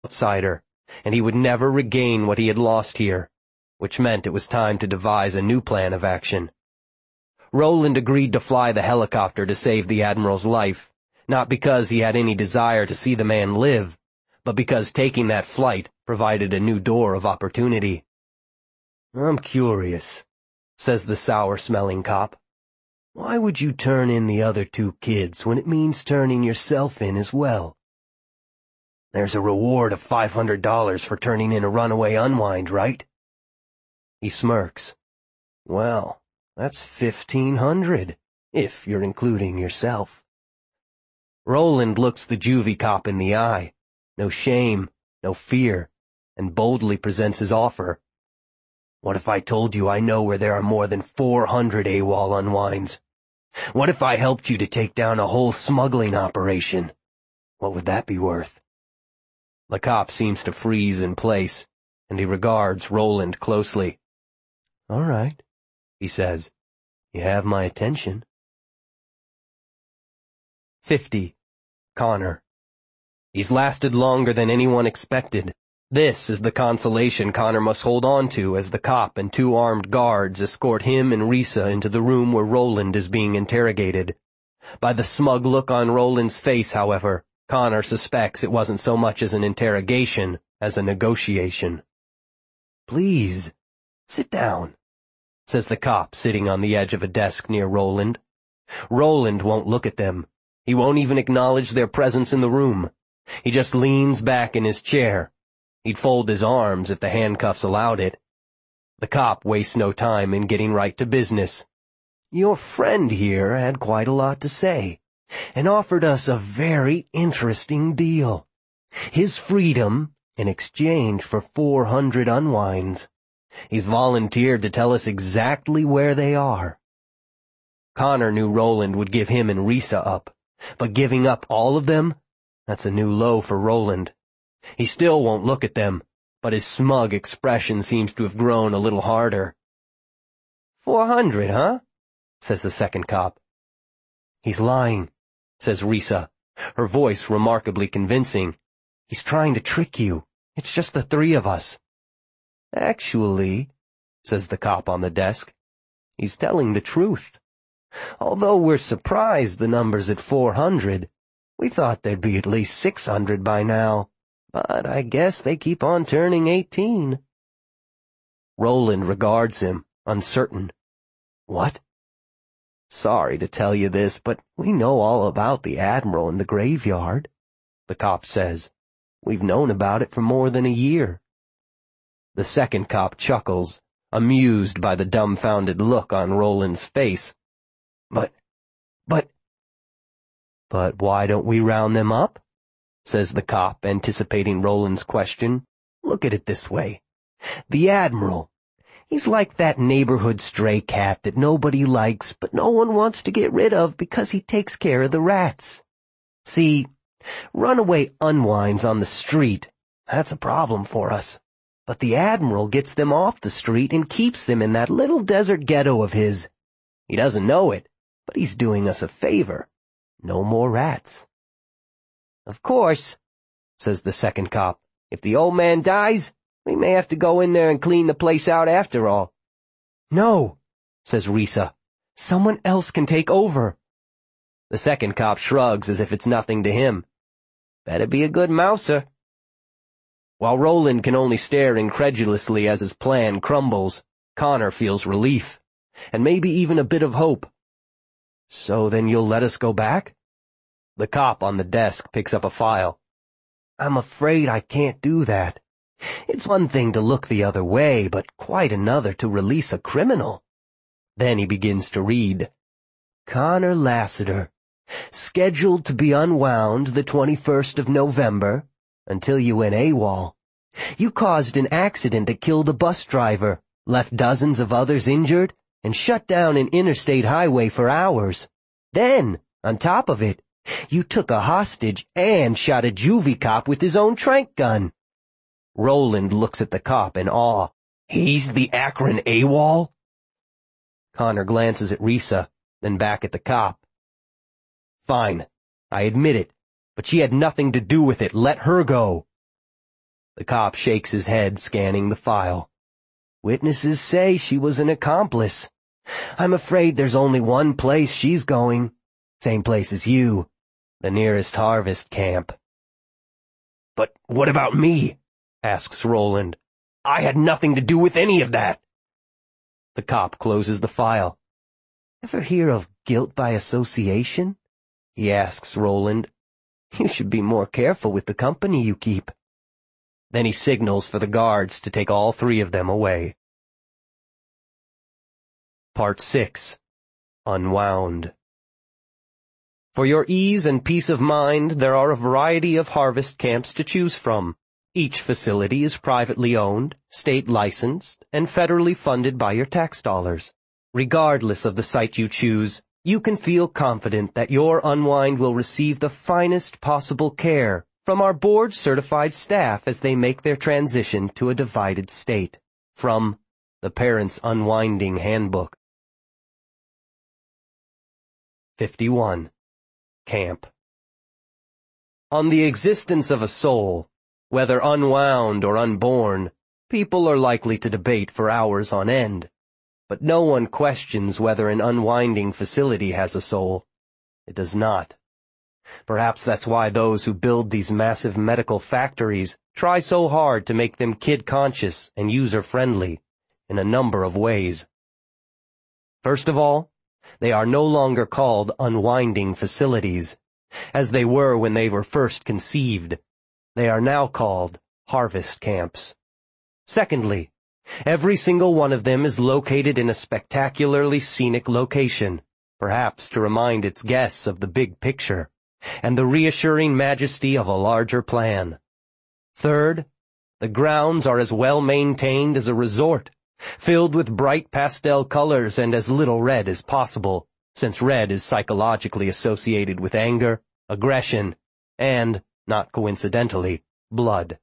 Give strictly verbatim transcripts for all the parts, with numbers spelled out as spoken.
outsider, and he would never regain what he had lost here, which meant it was time to devise a new plan of action. Roland agreed to fly the helicopter to save the Admiral's life, not because he had any desire to see the man live, but because taking that flight provided a new door of opportunity. "I'm curious," says the sour-smelling cop. "Why would you turn in the other two kids when it means turning yourself in as well?" "There's a reward of five hundred dollars for turning in a runaway unwind, right?" He smirks. "Well, that's fifteen hundred, if you're including yourself." Roland looks the juvie cop in the eye, no shame, no fear, and boldly presents his offer. "What if I told you I know where there are more than four hundred AWOL unwinds? What if I helped you to take down a whole smuggling operation? What would that be worth?" The cop seems to freeze in place, and he regards Roland closely. "All right," he says. "You have my attention." Fifty. Connor. He's lasted longer than anyone expected. This is the consolation Connor must hold on to as the cop and two armed guards escort him and Risa into the room where Roland is being interrogated. By the smug look on Roland's face, however, Connor suspects it wasn't so much as an interrogation as a negotiation. "Please, sit down," says the cop sitting on the edge of a desk near Roland. Roland won't look at them. He won't even acknowledge their presence in the room. He just leans back in his chair. He'd fold his arms if the handcuffs allowed it. The cop wastes no time in getting right to business. "Your friend here had quite a lot to say, and offered us a very interesting deal. His freedom in exchange for four hundred unwinds. He's volunteered to tell us exactly where they are." Connor knew Roland would give him and Risa up, but giving up all of them? That's a new low for Roland. He still won't look at them, but his smug expression seems to have grown a little harder. Four hundred, huh?" says the second cop. "He's lying," says Risa, her voice remarkably convincing. "He's trying to trick you. It's just the three of us." "Actually," says the cop on the desk, "he's telling the truth. Although we're surprised the number's at four hundred, we thought there'd be at least six hundred by now. But I guess they keep on turning eighteen." Roland regards him, uncertain. "What?" "Sorry to tell you this, but we know all about the Admiral in the graveyard," the cop says. "We've known about it for more than a year." The second cop chuckles, amused by the dumbfounded look on Roland's face. But, but... "But why don't we round them up?" says the cop, anticipating Roland's question. "Look at it this way. The Admiral, he's like that neighborhood stray cat that nobody likes but no one wants to get rid of because he takes care of the rats. See, runaway unwinds on the street, that's a problem for us. But the Admiral gets them off the street and keeps them in that little desert ghetto of his. He doesn't know it, but he's doing us a favor. No more rats." "Of course," says the second cop, "if the old man dies, we may have to go in there and clean the place out after all." "No," says Risa. "Someone else can take over." The second cop shrugs as if it's nothing to him. "Better be a good mouser." While Roland can only stare incredulously as his plan crumbles, Connor feels relief, and maybe even a bit of hope. "So then you'll let us go back?" The cop on the desk picks up a file. "I'm afraid I can't do that. It's one thing to look the other way, but quite another to release a criminal." Then he begins to read. "Connor Lassiter, scheduled to be unwound the twenty-first of November, until you went AWOL. You caused an accident that killed a bus driver, left dozens of others injured, and shut down an interstate highway for hours. Then, on top of it, you took a hostage and shot a juvie cop with his own tranq gun." Roland looks at the cop in awe. "He's the Akron AWOL?" Connor glances at Risa, then back at the cop. "Fine, I admit it, but she had nothing to do with it. Let her go." The cop shakes his head, scanning the file. Witnesses say she was an accomplice. I'm afraid there's only one place she's going. Same place as you. The nearest harvest camp. But what about me? Asks Roland. I had nothing to do with any of that. The cop closes the file. Ever hear of guilt by association? He asks Roland. You should be more careful with the company you keep. Then he signals for the guards to take all three of them away. Part six. Unwound. For your ease and peace of mind, there are a variety of harvest camps to choose from. Each facility is privately owned, state licensed, and federally funded by your tax dollars. Regardless of the site you choose, you can feel confident that your unwind will receive the finest possible care from our board-certified staff as they make their transition to a divided state. From the Parents' Unwinding Handbook. fifty-one. Camp. On the existence of a soul, whether unwound or unborn, people are likely to debate for hours on end. But no one questions whether an unwinding facility has a soul. It does not. Perhaps that's why those who build these massive medical factories try so hard to make them kid-conscious and user-friendly in a number of ways. First of all, they are no longer called unwinding facilities, as they were when they were first conceived. They are now called harvest camps. Secondly, every single one of them is located in a spectacularly scenic location, perhaps to remind its guests of the big picture and the reassuring majesty of a larger plan. Third, the grounds are as well maintained as a resort, filled with bright pastel colors and as little red as possible, since red is psychologically associated with anger, aggression, and, not coincidentally, blood.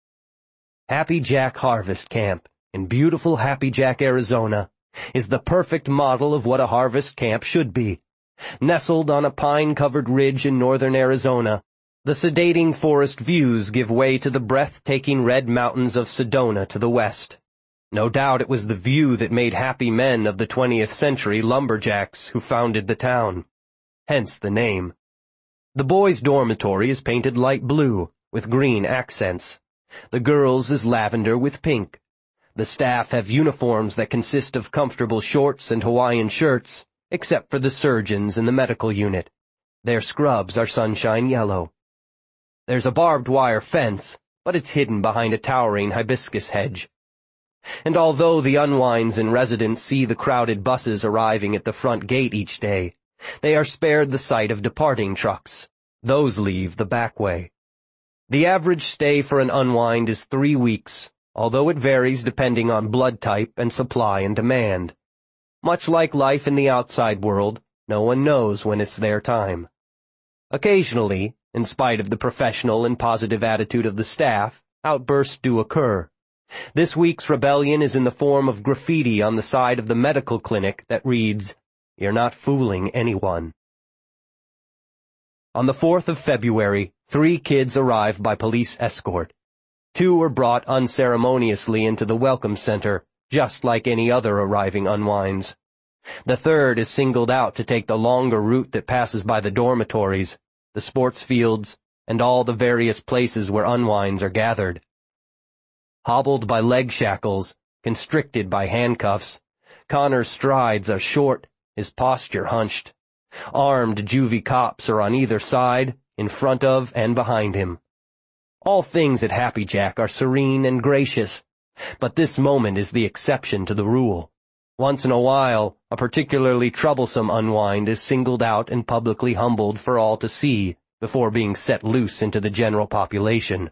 Happy Jack Harvest Camp in beautiful Happy Jack, Arizona, is the perfect model of what a harvest camp should be. Nestled on a pine-covered ridge in northern Arizona, the sedating forest views give way to the breathtaking red mountains of Sedona to the west. No doubt it was the view that made happy men of the twentieth century lumberjacks who founded the town. Hence the name. The boys' dormitory is painted light blue, with green accents. The girls' is lavender with pink. The staff have uniforms that consist of comfortable shorts and Hawaiian shirts, except for the surgeons in the medical unit. Their scrubs are sunshine yellow. There's a barbed wire fence, but it's hidden behind a towering hibiscus hedge. And although the unwinds and residents see the crowded buses arriving at the front gate each day, they are spared the sight of departing trucks. Those leave the back way. The average stay for an unwind is three weeks, although it varies depending on blood type and supply and demand. Much like life in the outside world, no one knows when it's their time. Occasionally, in spite of the professional and positive attitude of the staff, outbursts do occur. This week's rebellion is in the form of graffiti on the side of the medical clinic that reads, "You're not fooling anyone." On the fourth of February, three kids arrive by police escort. Two are brought unceremoniously into the welcome center, just like any other arriving unwinds. The third is singled out to take the longer route that passes by the dormitories, the sports fields, and all the various places where unwinds are gathered. Hobbled by leg shackles, constricted by handcuffs, Connor's strides are short, his posture hunched. Armed juvie cops are on either side, in front of and behind him. All things at Happy Jack are serene and gracious, but this moment is the exception to the rule. Once in a while, a particularly troublesome unwind is singled out and publicly humbled for all to see before being set loose into the general population.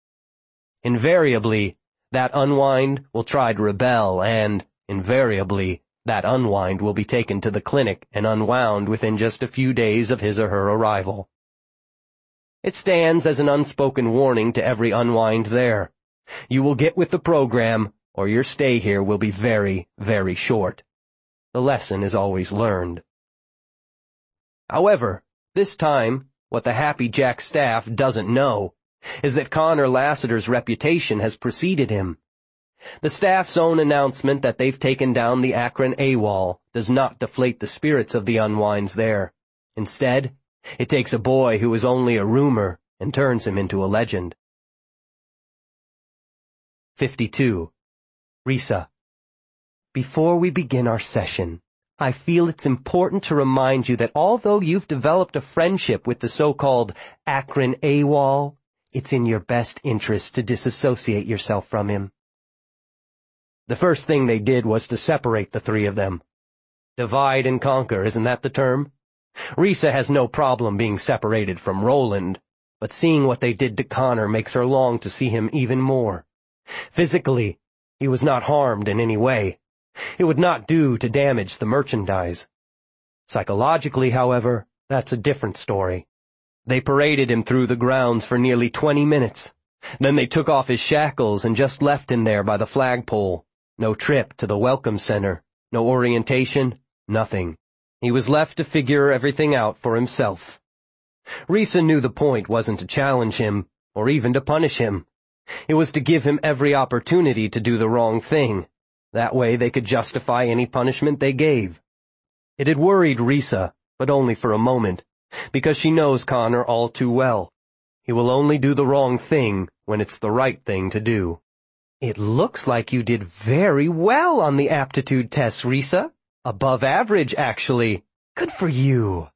Invariably, that unwind will try to rebel, and, invariably, that unwind will be taken to the clinic and unwound within just a few days of his or her arrival. It stands as an unspoken warning to every unwind there. You will get with the program, or your stay here will be very, very short. The lesson is always learned. However, this time, what the Happy Jack staff doesn't know is that Connor Lassiter's reputation has preceded him. The staff's own announcement that they've taken down the Akron AWOL does not deflate the spirits of the unwinds there. Instead, it takes a boy who is only a rumor and turns him into a legend. fifty-two. Risa. Before we begin our session, I feel it's important to remind you that although you've developed a friendship with the so-called Akron AWOL, it's in your best interest to disassociate yourself from him. The first thing they did was to separate the three of them. Divide and conquer, isn't that the term? Risa has no problem being separated from Roland, but seeing what they did to Connor makes her long to see him even more. Physically, he was not harmed in any way. It would not do to damage the merchandise. Psychologically, however, that's a different story. They paraded him through the grounds for nearly twenty minutes. Then they took off his shackles and just left him there by the flagpole. No trip to the Welcome Center, no orientation, nothing. He was left to figure everything out for himself. Risa knew the point wasn't to challenge him, or even to punish him. It was to give him every opportunity to do the wrong thing. That way they could justify any punishment they gave. It had worried Risa, but only for a moment, because she knows Connor all too well. He will only do the wrong thing when it's the right thing to do. It looks like you did very well on the aptitude test, Risa. Above average, actually. Good for you.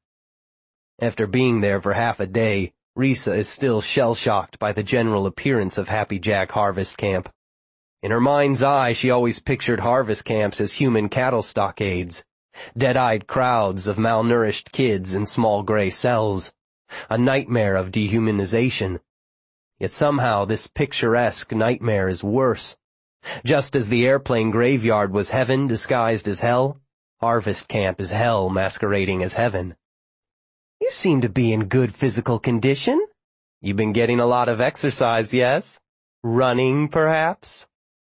After being there for half a day, Risa is still shell-shocked by the general appearance of Happy Jack Harvest Camp. In her mind's eye, she always pictured harvest camps as human cattle stockades, dead-eyed crowds of malnourished kids in small gray cells, a nightmare of dehumanization. Yet somehow this picturesque nightmare is worse. Just as the airplane graveyard was heaven disguised as hell, harvest camp is hell masquerading as heaven. You seem to be in good physical condition. You've been getting a lot of exercise, yes? Running, perhaps?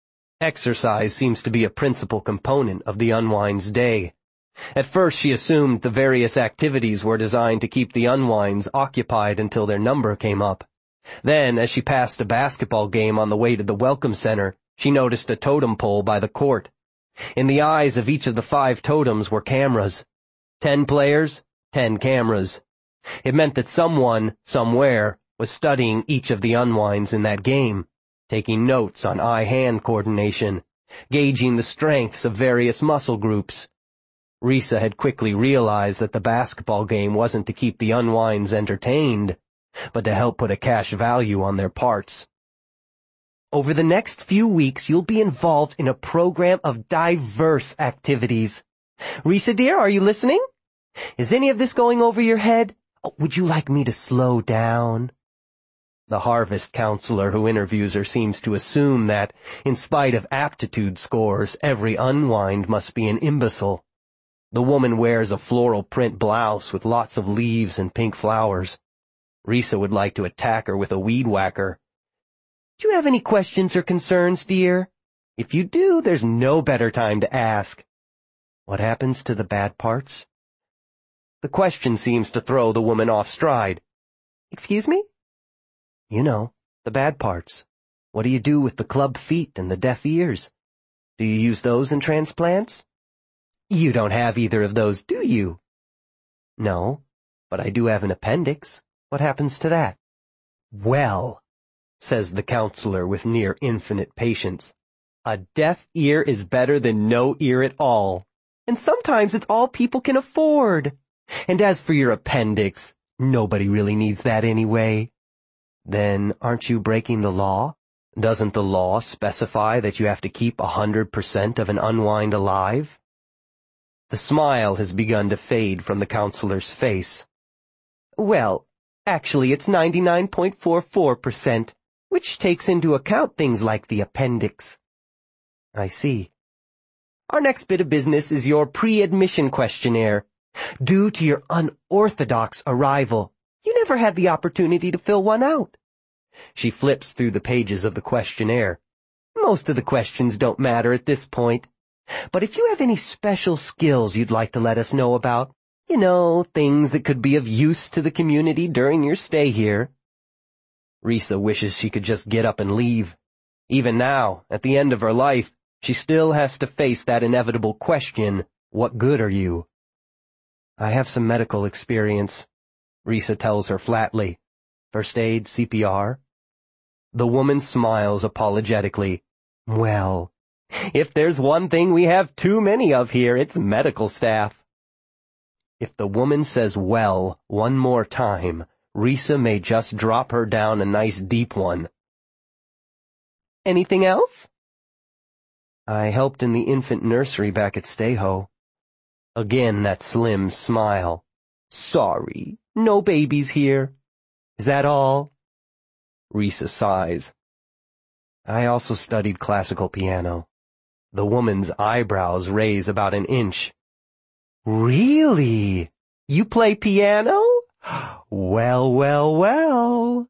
Exercise seems to be a principal component of the unwind's day. At first she assumed the various activities were designed to keep the unwinds occupied until their number came up. Then, as she passed a basketball game on the way to the Welcome Center, she noticed a totem pole by the court. In the eyes of each of the five totems were cameras. Ten players, ten cameras. It meant that someone, somewhere, was studying each of the unwinds in that game, taking notes on eye-hand coordination, gauging the strengths of various muscle groups. Risa had quickly realized that the basketball game wasn't to keep the unwinds entertained, but to help put a cash value on their parts. Over the next few weeks, you'll be involved in a program of diverse activities. Risa dear, are you listening? Is any of this going over your head? Oh, would you like me to slow down? The harvest counselor who interviews her seems to assume that, in spite of aptitude scores, every unwind must be an imbecile. The woman wears a floral print blouse with lots of leaves and pink flowers. Risa would like to attack her with a weed whacker. Do you have any questions or concerns, dear? If you do, there's no better time to ask. What happens to the bad parts? The question seems to throw the woman off stride. Excuse me? You know, the bad parts. What do you do with the club feet and the deaf ears? Do you use those in transplants? You don't have either of those, do you? No, but I do have an appendix. What happens to that? Well, says the counselor with near infinite patience, a deaf ear is better than no ear at all. And sometimes it's all people can afford. And as for your appendix, nobody really needs that anyway. Then aren't you breaking the law? Doesn't the law specify that you have to keep a hundred percent of an unwind alive? The smile has begun to fade from the counselor's face. Well, actually it's ninety-nine point four four percent, which takes into account things like the appendix. I see. Our next bit of business is your pre-admission questionnaire. Due to your unorthodox arrival, you never had the opportunity to fill one out. She flips through the pages of the questionnaire. Most of the questions don't matter at this point. But if you have any special skills you'd like to let us know about, you know, things that could be of use to the community during your stay here. Risa wishes she could just get up and leave. Even now, at the end of her life, she still has to face that inevitable question, what good are you? I have some medical experience, Risa tells her flatly. First aid, C P R? The woman smiles apologetically. Well, if there's one thing we have too many of here, it's medical staff. If the woman says well one more time, Risa may just drop her down a nice deep one. Anything else? I helped in the infant nursery back at Stayho. Again that slim smile. Sorry, no babies here. Is that all? Risa sighs. I also studied classical piano. The woman's eyebrows raise about an inch. Really? You play piano? Well, well, well.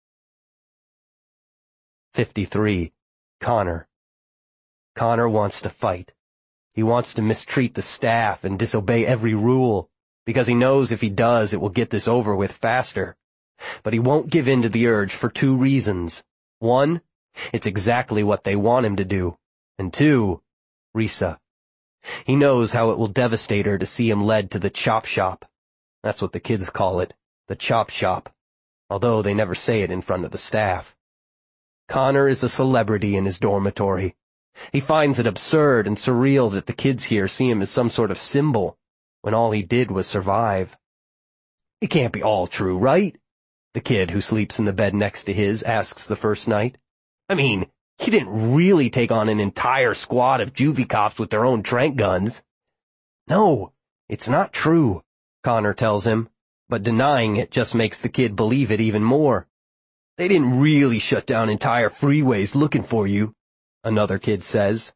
fifty-three. Connor. Connor wants to fight. He wants to mistreat the staff and disobey every rule, because he knows if he does it will get this over with faster. But he won't give in to the urge for two reasons. One, it's exactly what they want him to do. And two, Risa. He knows how it will devastate her to see him led to the chop shop. That's what the kids call it, the chop shop, although they never say it in front of the staff. Connor is a celebrity in his dormitory. He finds it absurd and surreal that the kids here see him as some sort of symbol, when all he did was survive. It can't be all true, right? The kid who sleeps in the bed next to his asks the first night. I mean, he didn't really take on an entire squad of juvie cops with their own trank guns. No, it's not true, Connor tells him, but denying it just makes the kid believe it even more. They didn't really shut down entire freeways looking for you, another kid says.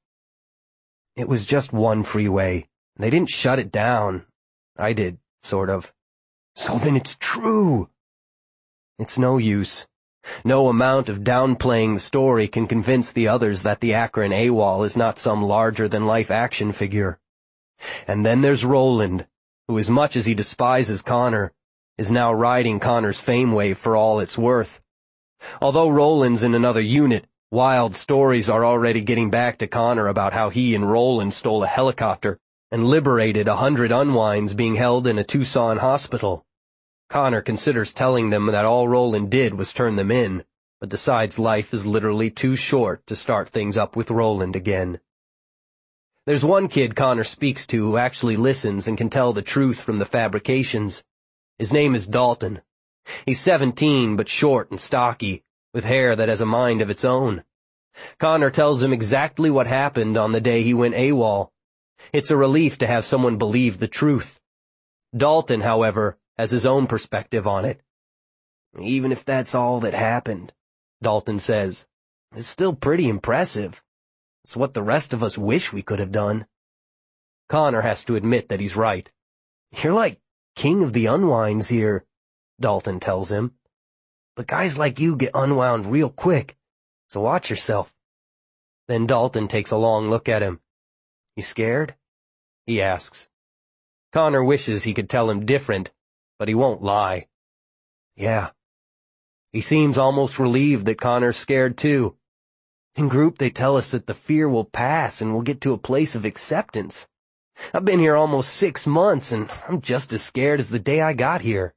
It was just one freeway. They didn't shut it down. I did, sort of. So then it's true. It's no use. No amount of downplaying the story can convince the others that the Akron AWOL is not some larger-than-life action figure. And then there's Roland, who, as much as he despises Connor, is now riding Connor's fame wave for all it's worth. Although Roland's in another unit, wild stories are already getting back to Connor about how he and Roland stole a helicopter and liberated a hundred unwinds being held in a Tucson hospital. Connor considers telling them that all Roland did was turn them in, but decides life is literally too short to start things up with Roland again. There's one kid Connor speaks to who actually listens and can tell the truth from the fabrications. His name is Dalton. He's seventeen, but short and stocky, with hair that has a mind of its own. Connor tells him exactly what happened on the day he went AWOL. It's a relief to have someone believe the truth. Dalton, however, has his own perspective on it. Even if that's all that happened, Dalton says, it's still pretty impressive. It's what the rest of us wish we could have done. Connor has to admit that he's right. You're like king of the unwinds here, Dalton tells him. But guys like you get unwound real quick, so watch yourself. Then Dalton takes a long look at him. You scared? He asks. Connor wishes he could tell him different, but he won't lie. Yeah. He seems almost relieved that Connor's scared too. In group they tell us that the fear will pass and we'll get to a place of acceptance. I've been here almost six months and I'm just as scared as the day I got here.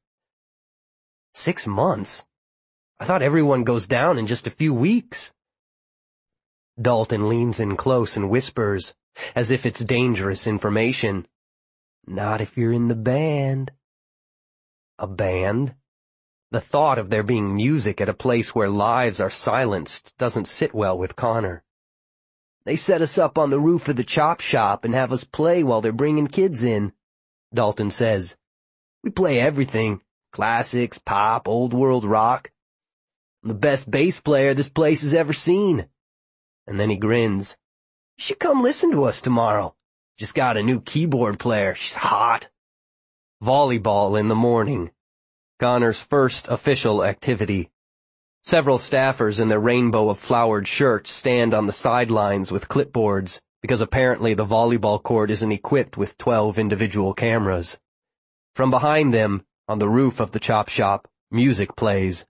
Six months? I thought everyone goes down in just a few weeks. Dalton leans in close and whispers, as if it's dangerous information. Not if you're in the band. A band? The thought of there being music at a place where lives are silenced doesn't sit well with Connor. They set us up on the roof of the chop shop and have us play while they're bringing kids in, Dalton says. We play everything, classics, pop, old world rock. I'm the best bass player this place has ever seen. And then he grins. You should come listen to us tomorrow. Just got a new keyboard player. She's hot. Volleyball in the morning. Connor's first official activity. Several staffers in their rainbow of flowered shirts stand on the sidelines with clipboards, because apparently the volleyball court isn't equipped with twelve individual cameras. From behind them, on the roof of the chop shop, music plays.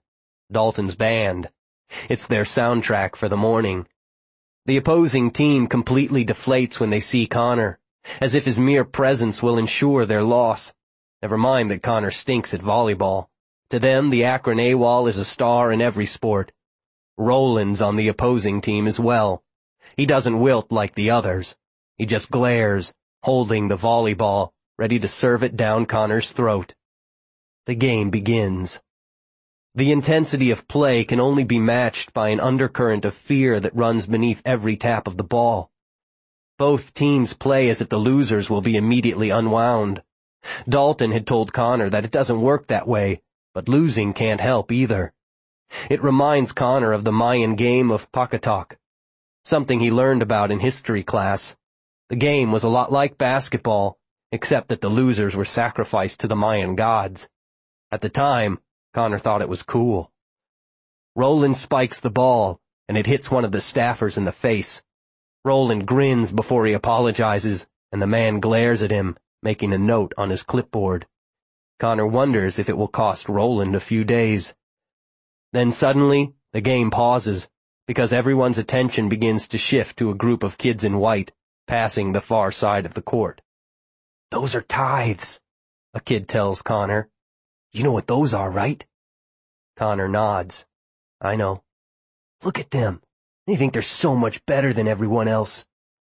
Dalton's band. It's their soundtrack for the morning. The opposing team completely deflates when they see Connor, as if his mere presence will ensure their loss. Never mind that Connor stinks at volleyball. To them, the Akron AWOL is a star in every sport. Roland's on the opposing team as well. He doesn't wilt like the others. He just glares, holding the volleyball, ready to serve it down Connor's throat. The game begins. The intensity of play can only be matched by an undercurrent of fear that runs beneath every tap of the ball. Both teams play as if the losers will be immediately unwound. Dalton had told Connor that it doesn't work that way, but losing can't help either. It reminds Connor of the Mayan game of Pakatok, something he learned about in history class. The game was a lot like basketball, except that the losers were sacrificed to the Mayan gods. At the time, Connor thought it was cool. Roland spikes the ball, and it hits one of the staffers in the face. Roland grins before he apologizes, and the man glares at him, making a note on his clipboard. Connor wonders if it will cost Roland a few days. Then suddenly, the game pauses, because everyone's attention begins to shift to a group of kids in white, passing the far side of the court. "Those are tithes," a kid tells Connor. "You know what those are, right?" Connor nods. "I know." "Look at them. They think they're so much better than everyone else."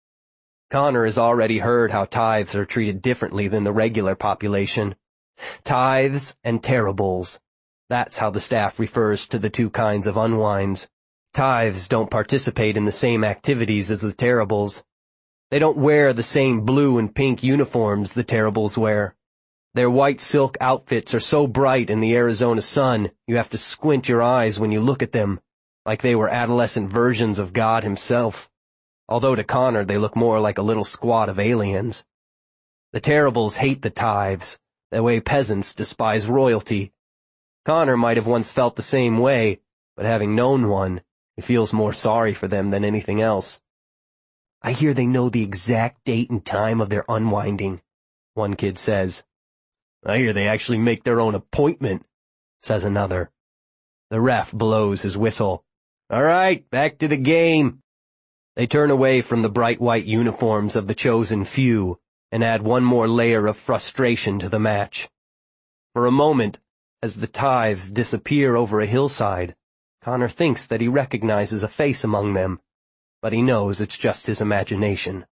Connor has already heard how tithes are treated differently than the regular population. Tithes and terribles. That's how the staff refers to the two kinds of unwinds. Tithes don't participate in the same activities as the terribles. They don't wear the same blue and pink uniforms the terribles wear. Their white silk outfits are so bright in the Arizona sun, you have to squint your eyes when you look at them, like they were adolescent versions of God himself. Although to Connor they look more like a little squad of aliens. The terribles hate the tithes, the way peasants despise royalty. Connor might have once felt the same way, but having known one, he feels more sorry for them than anything else. "I hear they know the exact date and time of their unwinding," one kid says. "I hear they actually make their own appointment," says another. The ref blows his whistle. "All right, back to the game." They turn away from the bright white uniforms of the chosen few and add one more layer of frustration to the match. For a moment, as the tithes disappear over a hillside, Connor thinks that he recognizes a face among them, but he knows it's just his imagination.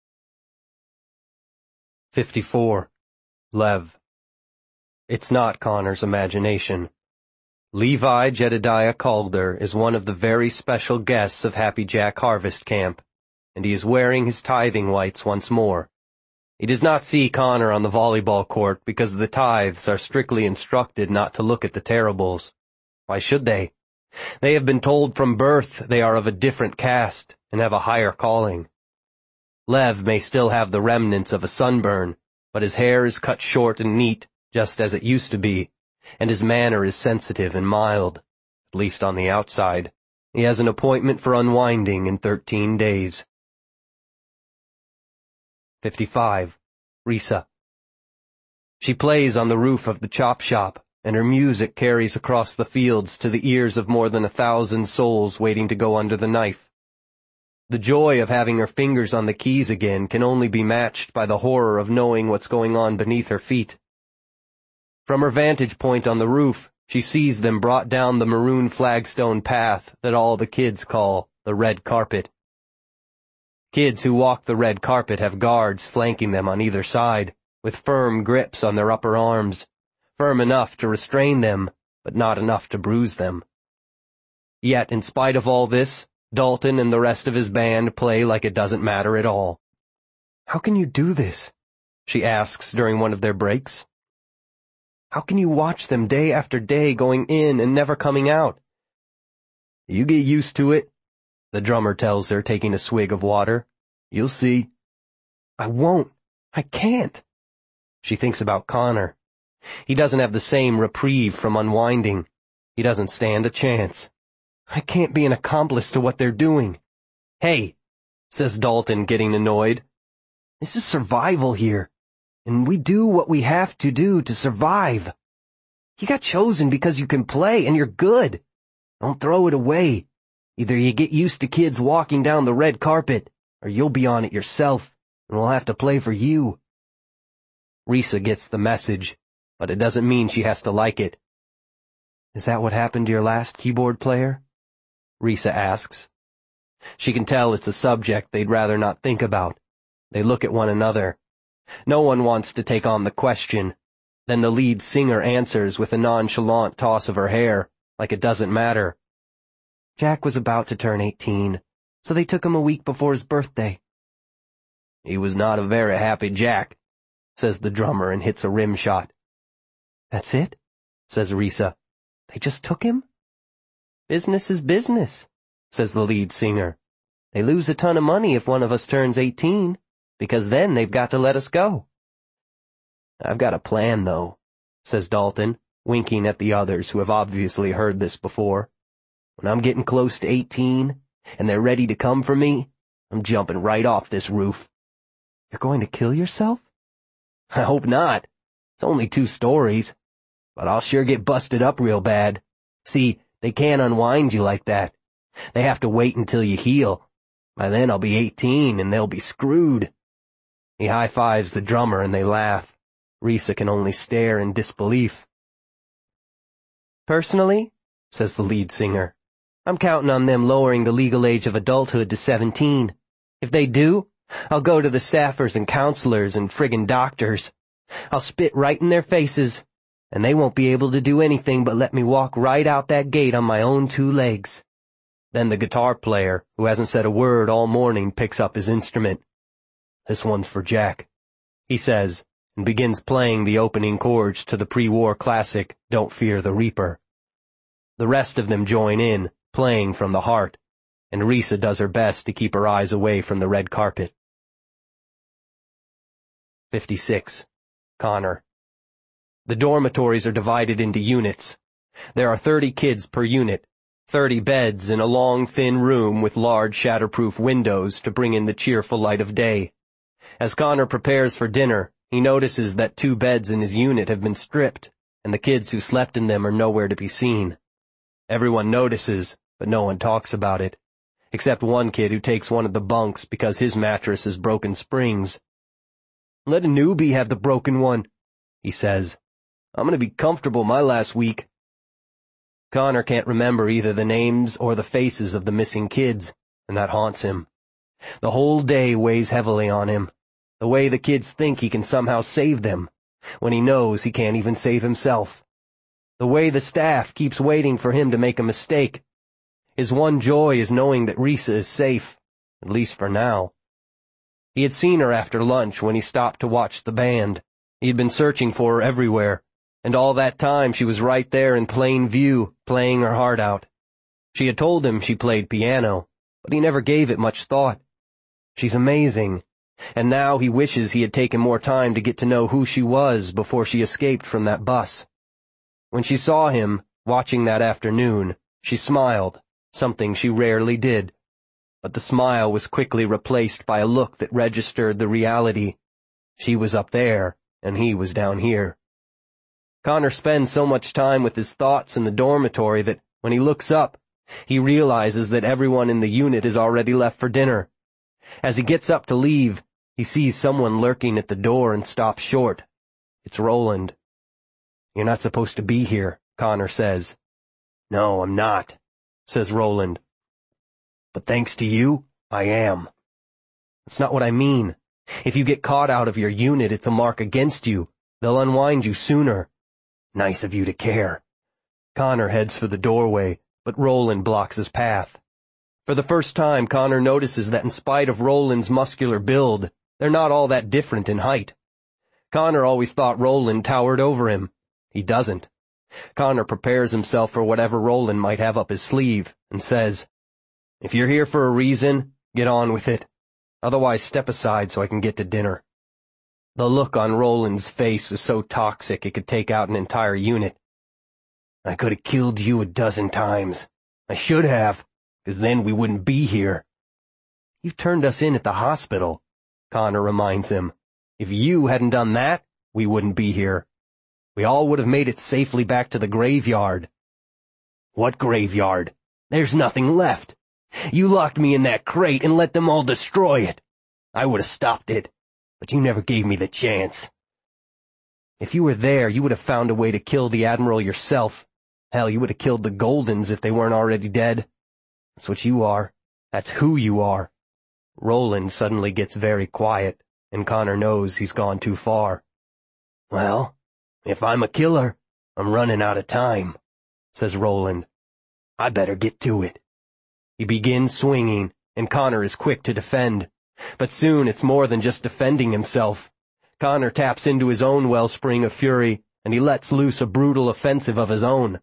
fifty-four. Lev. It's not Connor's imagination. Levi Jedediah Calder is one of the very special guests of Happy Jack Harvest Camp, and he is wearing his tithing whites once more. He does not see Connor on the volleyball court because the tithes are strictly instructed not to look at the terribles. Why should they? They have been told from birth they are of a different caste and have a higher calling. Lev may still have the remnants of a sunburn, but his hair is cut short and neat, just as it used to be, and his manner is sensitive and mild, at least on the outside. He has an appointment for unwinding in thirteen days. fifty-five. Risa. She plays on the roof of the chop shop, and her music carries across the fields to the ears of more than a thousand souls waiting to go under the knife. The joy of having her fingers on the keys again can only be matched by the horror of knowing what's going on beneath her feet. From her vantage point on the roof, she sees them brought down the maroon flagstone path that all the kids call the red carpet. Kids who walk the red carpet have guards flanking them on either side, with firm grips on their upper arms, firm enough to restrain them, but not enough to bruise them. Yet, in spite of all this, Dalton and the rest of his band play like it doesn't matter at all. "How can you do this?" she asks during one of their breaks. "How can you watch them day after day going in and never coming out?" "You get used to it," the drummer tells her, taking a swig of water. "You'll see." "I won't. I can't." She thinks about Connor. He doesn't have the same reprieve from unwinding. He doesn't stand a chance. "I can't be an accomplice to what they're doing." "Hey," says Dalton, getting annoyed. "This is survival here, and we do what we have to do to survive. You got chosen because you can play and you're good. Don't throw it away. Either you get used to kids walking down the red carpet, or you'll be on it yourself, and we'll have to play for you. Risa gets the message, but it doesn't mean she has to like it. Is that what happened to your last keyboard player? Risa asks. She can tell it's a subject they'd rather not think about. They look at one another. No one wants to take on the question. Then the lead singer answers with a nonchalant toss of her hair, like it doesn't matter. Jack was about to turn eighteen, so they took him a week before his birthday. He was not a very happy Jack, says the drummer and hits a rim shot. That's it? Says Risa. They just took him? Business is business, says the lead singer. They lose a ton of money if one of us turns eighteen, because then they've got to let us go. I've got a plan, though, says Dalton, winking at the others who have obviously heard this before. When I'm getting close to eighteen, and they're ready to come for me, I'm jumping right off this roof. You're going to kill yourself? I hope not. It's only two stories. But I'll sure get busted up real bad. See, they can't unwind you like that. They have to wait until you heal. By then I'll be eighteen, and they'll be screwed. He high-fives the drummer, and they laugh. Risa can only stare in disbelief. Personally, says the lead singer, I'm counting on them lowering the legal age of adulthood to seventeen. If they do, I'll go to the staffers and counselors and friggin' doctors. I'll spit right in their faces, and they won't be able to do anything but let me walk right out that gate on my own two legs. Then the guitar player, who hasn't said a word all morning, picks up his instrument. This one's for Jack, he says, and begins playing the opening chords to the pre-war classic, Don't Fear the Reaper. The rest of them join in, playing from the heart, and Risa does her best to keep her eyes away from the red carpet. fifty-six. Connor. The dormitories are divided into units. There are thirty kids per unit, thirty beds in a long, thin room with large shatterproof windows to bring in the cheerful light of day. As Connor prepares for dinner, he notices that two beds in his unit have been stripped, and the kids who slept in them are nowhere to be seen. Everyone notices, but no one talks about it, except one kid who takes one of the bunks because his mattress has broken springs. Let a newbie have the broken one, he says. I'm going to be comfortable my last week. Connor can't remember either the names or the faces of the missing kids, and that haunts him. The whole day weighs heavily on him, the way the kids think he can somehow save them, when he knows he can't even save himself. The way the staff keeps waiting for him to make a mistake. His one joy is knowing that Risa is safe, at least for now. He had seen her after lunch when he stopped to watch the band. He had been searching for her everywhere, and all that time she was right there in plain view, playing her heart out. She had told him she played piano, but he never gave it much thought. She's amazing, and now he wishes he had taken more time to get to know who she was before she escaped from that bus. When she saw him, watching that afternoon, she smiled, something she rarely did. But the smile was quickly replaced by a look that registered the reality. She was up there, and he was down here. Connor spends so much time with his thoughts in the dormitory that, when he looks up, he realizes that everyone in the unit has already left for dinner. As he gets up to leave, he sees someone lurking at the door and stops short. It's Roland. You're not supposed to be here, Connor says. No, I'm not, says Roland. But thanks to you, I am. That's not what I mean. If you get caught out of your unit, it's a mark against you. They'll unwind you sooner. Nice of you to care. Connor heads for the doorway, but Roland blocks his path. For the first time, Connor notices that in spite of Roland's muscular build, they're not all that different in height. Connor always thought Roland towered over him. He doesn't. Connor prepares himself for whatever Roland might have up his sleeve, and says, If you're here for a reason, get on with it. Otherwise step aside so I can get to dinner. The look on Roland's face is so toxic it could take out an entire unit. I could have killed you a dozen times. I should have, because then we wouldn't be here. You turned us in at the hospital, Connor reminds him. If you hadn't done that, we wouldn't be here. We all would have made it safely back to the graveyard. What graveyard? There's nothing left. You locked me in that crate and let them all destroy it. I would have stopped it, but you never gave me the chance. If you were there, you would have found a way to kill the Admiral yourself. Hell, you would have killed the Goldens if they weren't already dead. That's what you are. That's who you are. Roland suddenly gets very quiet, and Connor knows he's gone too far. Well, if I'm a killer, I'm running out of time, says Roland. I better get to it. He begins swinging, and Connor is quick to defend. But soon it's more than just defending himself. Connor taps into his own wellspring of fury, and he lets loose a brutal offensive of his own.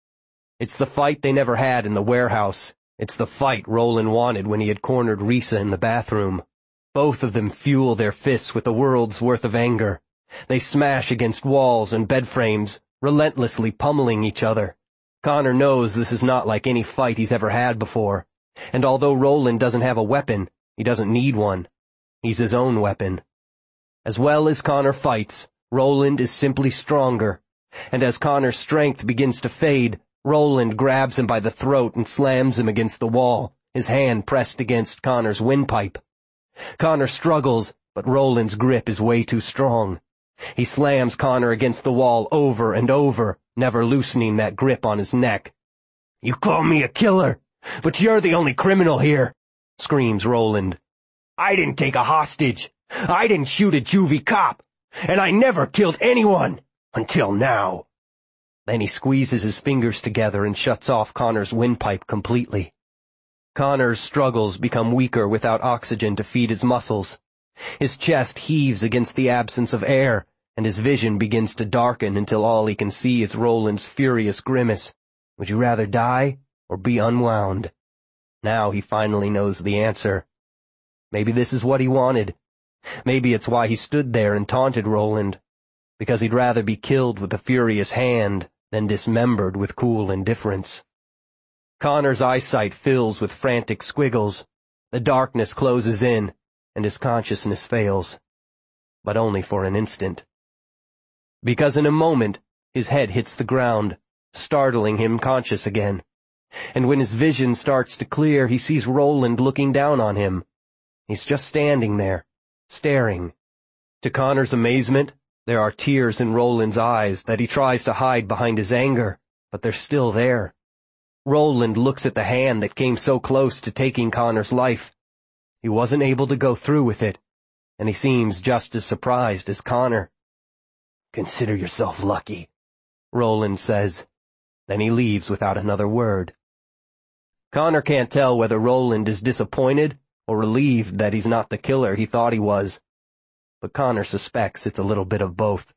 It's the fight they never had in the warehouse. It's the fight Roland wanted when he had cornered Risa in the bathroom. Both of them fuel their fists with a world's worth of anger. They smash against walls and bed frames, relentlessly pummeling each other. Connor knows this is not like any fight he's ever had before, and although Roland doesn't have a weapon, he doesn't need one. He's his own weapon. As well as Connor fights, Roland is simply stronger, and as Connor's strength begins to fade, Roland grabs him by the throat and slams him against the wall, his hand pressed against Connor's windpipe. Connor struggles, but Roland's grip is way too strong. He slams Connor against the wall over and over, never loosening that grip on his neck. You call me a killer, but you're the only criminal here, screams Roland. I didn't take a hostage. I didn't shoot a juvie cop. And I never killed anyone. Until now. Then he squeezes his fingers together and shuts off Connor's windpipe completely. Connor's struggles become weaker without oxygen to feed his muscles. His chest heaves against the absence of air, and his vision begins to darken until all he can see is Roland's furious grimace. Would you rather die or be unwound? Now he finally knows the answer. Maybe this is what he wanted. Maybe it's why he stood there and taunted Roland, because he'd rather be killed with a furious hand than dismembered with cool indifference. Connor's eyesight fills with frantic squiggles. The darkness closes in, and his consciousness fails. But only for an instant. Because in a moment, his head hits the ground, startling him conscious again. And when his vision starts to clear, he sees Roland looking down on him. He's just standing there, staring. To Connor's amazement, there are tears in Roland's eyes that he tries to hide behind his anger, but they're still there. Roland looks at the hand that came so close to taking Connor's life. He wasn't able to go through with it, and he seems just as surprised as Connor. Consider yourself lucky, Roland says. Then he leaves without another word. Connor can't tell whether Roland is disappointed or relieved that he's not the killer he thought he was, but Connor suspects it's a little bit of both.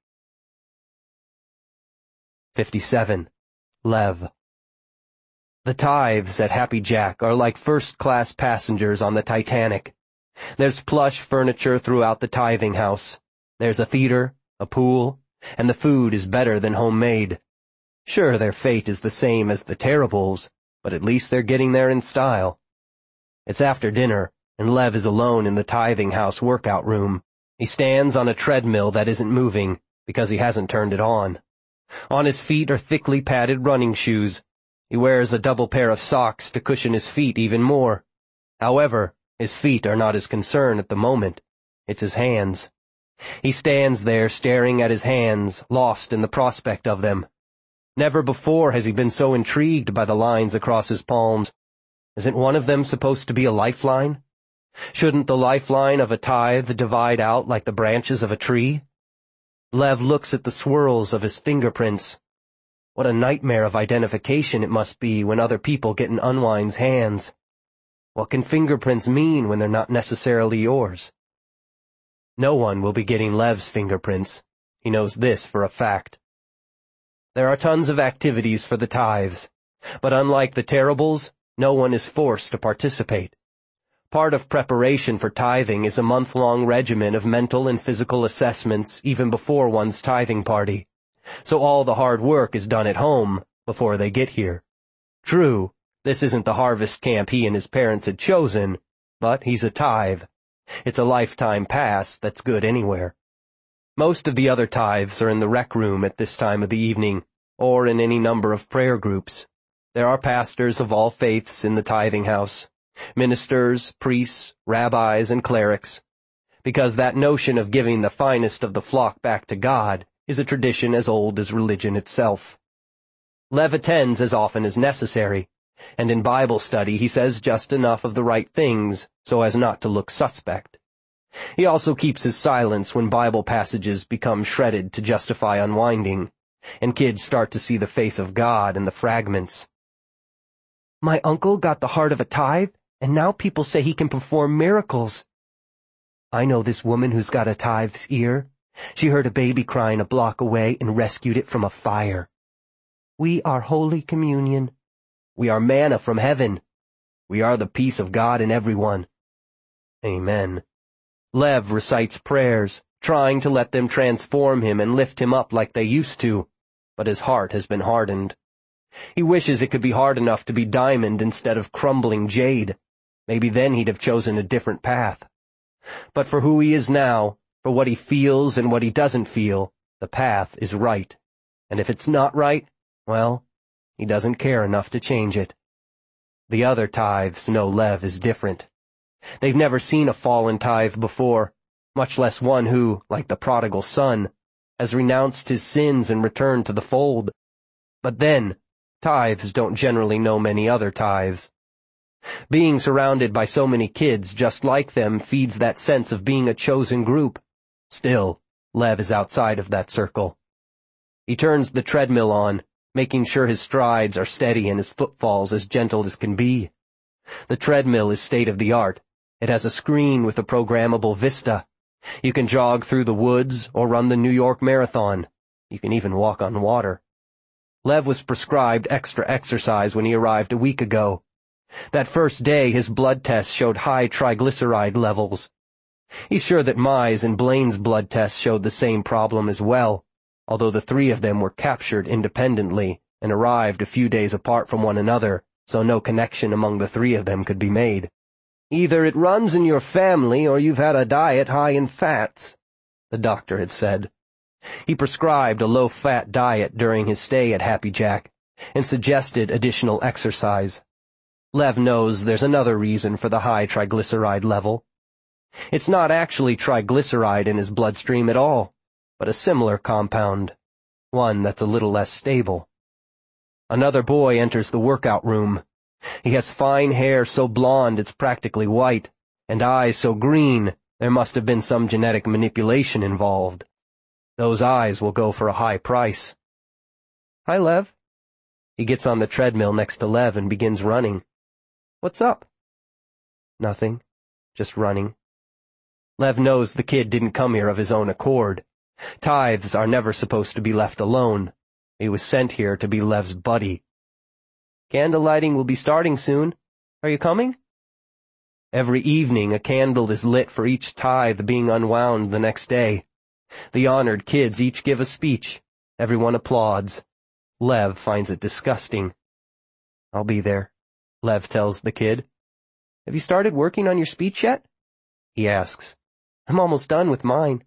fifty-seven. Lev. The tithes at Happy Jack are like first-class passengers on the Titanic. There's plush furniture throughout the tithing house. There's a theater, a pool, and the food is better than homemade. Sure, their fate is the same as the Terribles, but at least they're getting there in style. It's after dinner, and Lev is alone in the tithing house workout room. He stands on a treadmill that isn't moving, because he hasn't turned it on. On his feet are thickly padded running shoes. He wears a double pair of socks to cushion his feet even more. However, his feet are not his concern at the moment. It's his hands. He stands there staring at his hands, lost in the prospect of them. Never before has he been so intrigued by the lines across his palms. Isn't one of them supposed to be a lifeline? Shouldn't the lifeline of a tithe divide out like the branches of a tree? Lev looks at the swirls of his fingerprints. What a nightmare of identification it must be when other people get in Unwind's hands. What can fingerprints mean when they're not necessarily yours? No one will be getting Lev's fingerprints. He knows this for a fact. There are tons of activities for the tithes, but unlike the Terribles, no one is forced to participate. Part of preparation for tithing is a month-long regimen of mental and physical assessments even before one's tithing party. So all the hard work is done at home before they get here. True, this isn't the harvest camp he and his parents had chosen, but he's a tithe. It's a lifetime pass that's good anywhere. Most of the other tithes are in the rec room at this time of the evening, or in any number of prayer groups. There are pastors of all faiths in the tithing house, ministers, priests, rabbis, and clerics, because that notion of giving the finest of the flock back to God is a tradition as old as religion itself. Lev attends as often as necessary, and in Bible study he says just enough of the right things so as not to look suspect. He also keeps his silence when Bible passages become shredded to justify unwinding, and kids start to see the face of God in the fragments. My uncle got the heart of a tithe, and now people say he can perform miracles. I know this woman who's got a tithe's ear. She heard a baby crying a block away and rescued it from a fire. We are Holy Communion. We are manna from heaven. We are the peace of God in everyone. Amen. Lev recites prayers, trying to let them transform him and lift him up like they used to, but his heart has been hardened. He wishes it could be hard enough to be diamond instead of crumbling jade. Maybe then he'd have chosen a different path. But for who he is now, for what he feels and what he doesn't feel, the path is right. And if it's not right, well, he doesn't care enough to change it. The other tithes know Lev is different. They've never seen a fallen tithe before, much less one who, like the prodigal son, has renounced his sins and returned to the fold. But then, tithes don't generally know many other tithes. Being surrounded by so many kids just like them feeds that sense of being a chosen group. Still, Lev is outside of that circle. He turns the treadmill on, making sure his strides are steady and his footfalls as gentle as can be. The treadmill is state-of-the-art. It has a screen with a programmable vista. You can jog through the woods or run the New York Marathon. You can even walk on water. Lev was prescribed extra exercise when he arrived a week ago. That first day, his blood tests showed high triglyceride levels. He's sure that Mai's and Blaine's blood tests showed the same problem as well, although the three of them were captured independently and arrived a few days apart from one another, so no connection among the three of them could be made. Either it runs in your family or you've had a diet high in fats, the doctor had said. He prescribed a low-fat diet during his stay at Happy Jack and suggested additional exercise. Lev knows there's another reason for the high triglyceride level. It's not actually triglyceride in his bloodstream at all, but a similar compound, one that's a little less stable. Another boy enters the workout room. He has fine hair so blonde it's practically white, and eyes so green there must have been some genetic manipulation involved. Those eyes will go for a high price. Hi, Lev. He gets on the treadmill next to Lev and begins running. What's up? Nothing. Just running. Lev knows the kid didn't come here of his own accord. Tithes are never supposed to be left alone. He was sent here to be Lev's buddy. Candle lighting will be starting soon. Are you coming? Every evening a candle is lit for each tithe being unwound the next day. The honored kids each give a speech. Everyone applauds. Lev finds it disgusting. I'll be there, Lev tells the kid. Have you started working on your speech yet? He asks. I'm almost done with mine.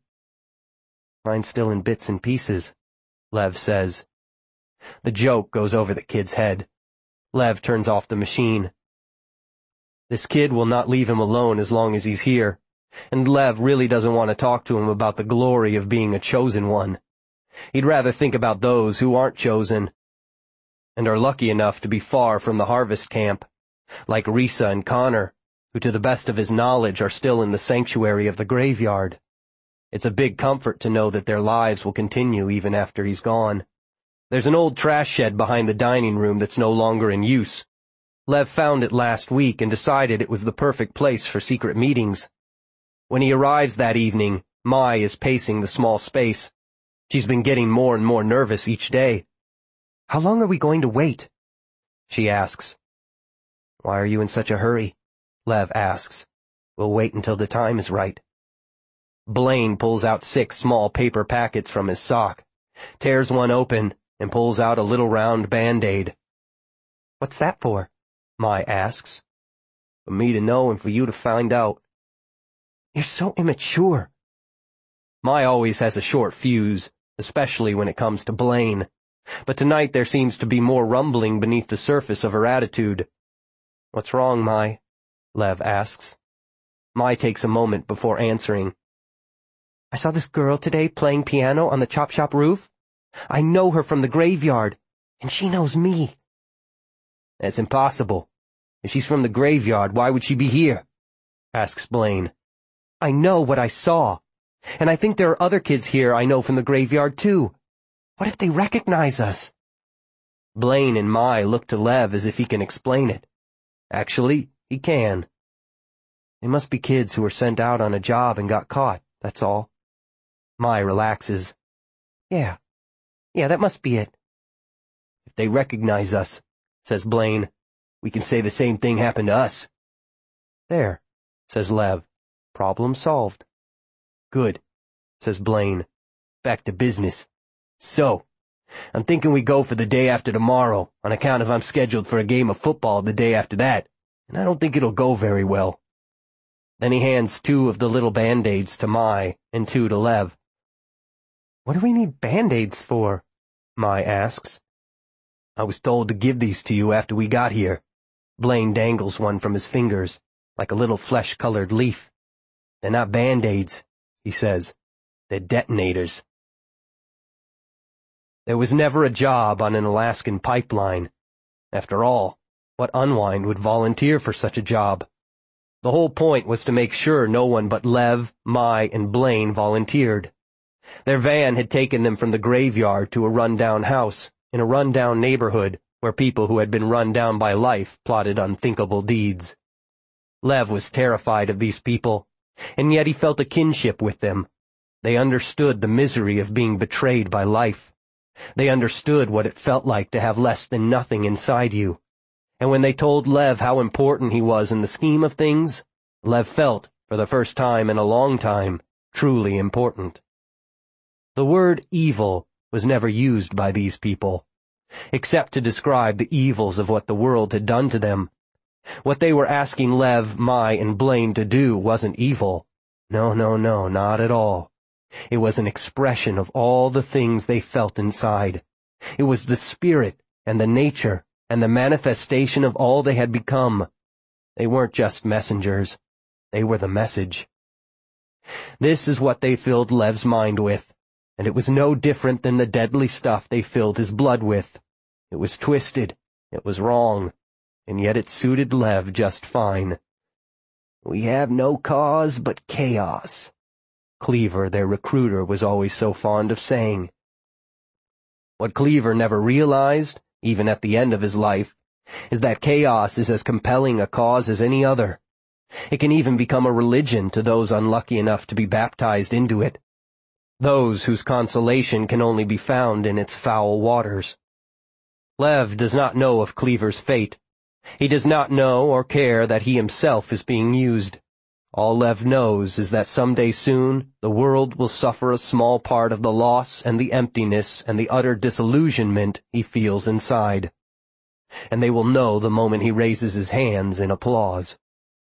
Mine's still in bits and pieces, Lev says. The joke goes over the kid's head. Lev turns off the machine. This kid will not leave him alone as long as he's here, and Lev really doesn't want to talk to him about the glory of being a chosen one. He'd rather think about those who aren't chosen, and are lucky enough to be far from the harvest camp, like Risa and Connor, who to the best of his knowledge are still in the sanctuary of the graveyard. It's a big comfort to know that their lives will continue even after he's gone. There's an old trash shed behind the dining room that's no longer in use. Lev found it last week and decided it was the perfect place for secret meetings. When he arrives that evening, Mai is pacing the small space. She's been getting more and more nervous each day. How long are we going to wait? She asks. Why are you in such a hurry? Lev asks. We'll wait until the time is right. Blaine pulls out six small paper packets from his sock, tears one open, and pulls out a little round Band-Aid. What's that for? Mai asks. For me to know and for you to find out. You're so immature. Mai always has a short fuse, especially when it comes to Blaine. But tonight there seems to be more rumbling beneath the surface of her attitude. "What's wrong, Mai?" Lev asks. Mai takes a moment before answering. "I saw this girl today playing piano on the chop shop roof. I know her from the graveyard, and she knows me." "That's impossible. If she's from the graveyard, why would she be here?" asks Blaine. "I know what I saw, and I think there are other kids here I know from the graveyard too. What if they recognize us?" Blaine and Mai look to Lev as if he can explain it. Actually, he can. "They must be kids who were sent out on a job and got caught, that's all." Mai relaxes. Yeah, yeah, that must be it." "If they recognize us," says Blaine, "we can say the same thing happened to us." "There," says Lev. "Problem solved." "Good," says Blaine. "Back to business. So, I'm thinking we go for the day after tomorrow, on account of I'm scheduled for a game of football the day after that, and I don't think it'll go very well." Then he hands two of the little Band-Aids to Mai and two to Lev. "What do we need Band-Aids for?" Mai asks. "I was told to give these to you after we got here." Blaine dangles one from his fingers, like a little flesh-colored leaf. "They're not Band-Aids," he says. "They're detonators." There was never a job on an Alaskan pipeline. After all, what unwind would volunteer for such a job? The whole point was to make sure no one but Lev, Mai, and Blaine volunteered. Their van had taken them from the graveyard to a run-down house, in a run-down neighborhood, where people who had been run down by life plotted unthinkable deeds. Lev was terrified of these people, and yet he felt a kinship with them. They understood the misery of being betrayed by life. They understood what it felt like to have less than nothing inside you. And when they told Lev how important he was in the scheme of things, Lev felt, for the first time in a long time, truly important. The word evil was never used by these people, except to describe the evils of what the world had done to them. What they were asking Lev, Mai, and Blaine to do wasn't evil. No, no, no, not at all. It was an expression of all the things they felt inside. It was the spirit and the nature and the manifestation of all they had become. They weren't just messengers. They were the message. This is what they filled Lev's mind with, and it was no different than the deadly stuff they filled his blood with. It was twisted, it was wrong, and yet it suited Lev just fine. "We have no cause but chaos," Cleaver, their recruiter, was always so fond of saying. What Cleaver never realized, even at the end of his life, is that chaos is as compelling a cause as any other. It can even become a religion to those unlucky enough to be baptized into it, those whose consolation can only be found in its foul waters. Lev does not know of Cleaver's fate. He does not know or care that he himself is being used. All Lev knows is that someday soon the world will suffer a small part of the loss and the emptiness and the utter disillusionment he feels inside. And they will know the moment he raises his hands in applause.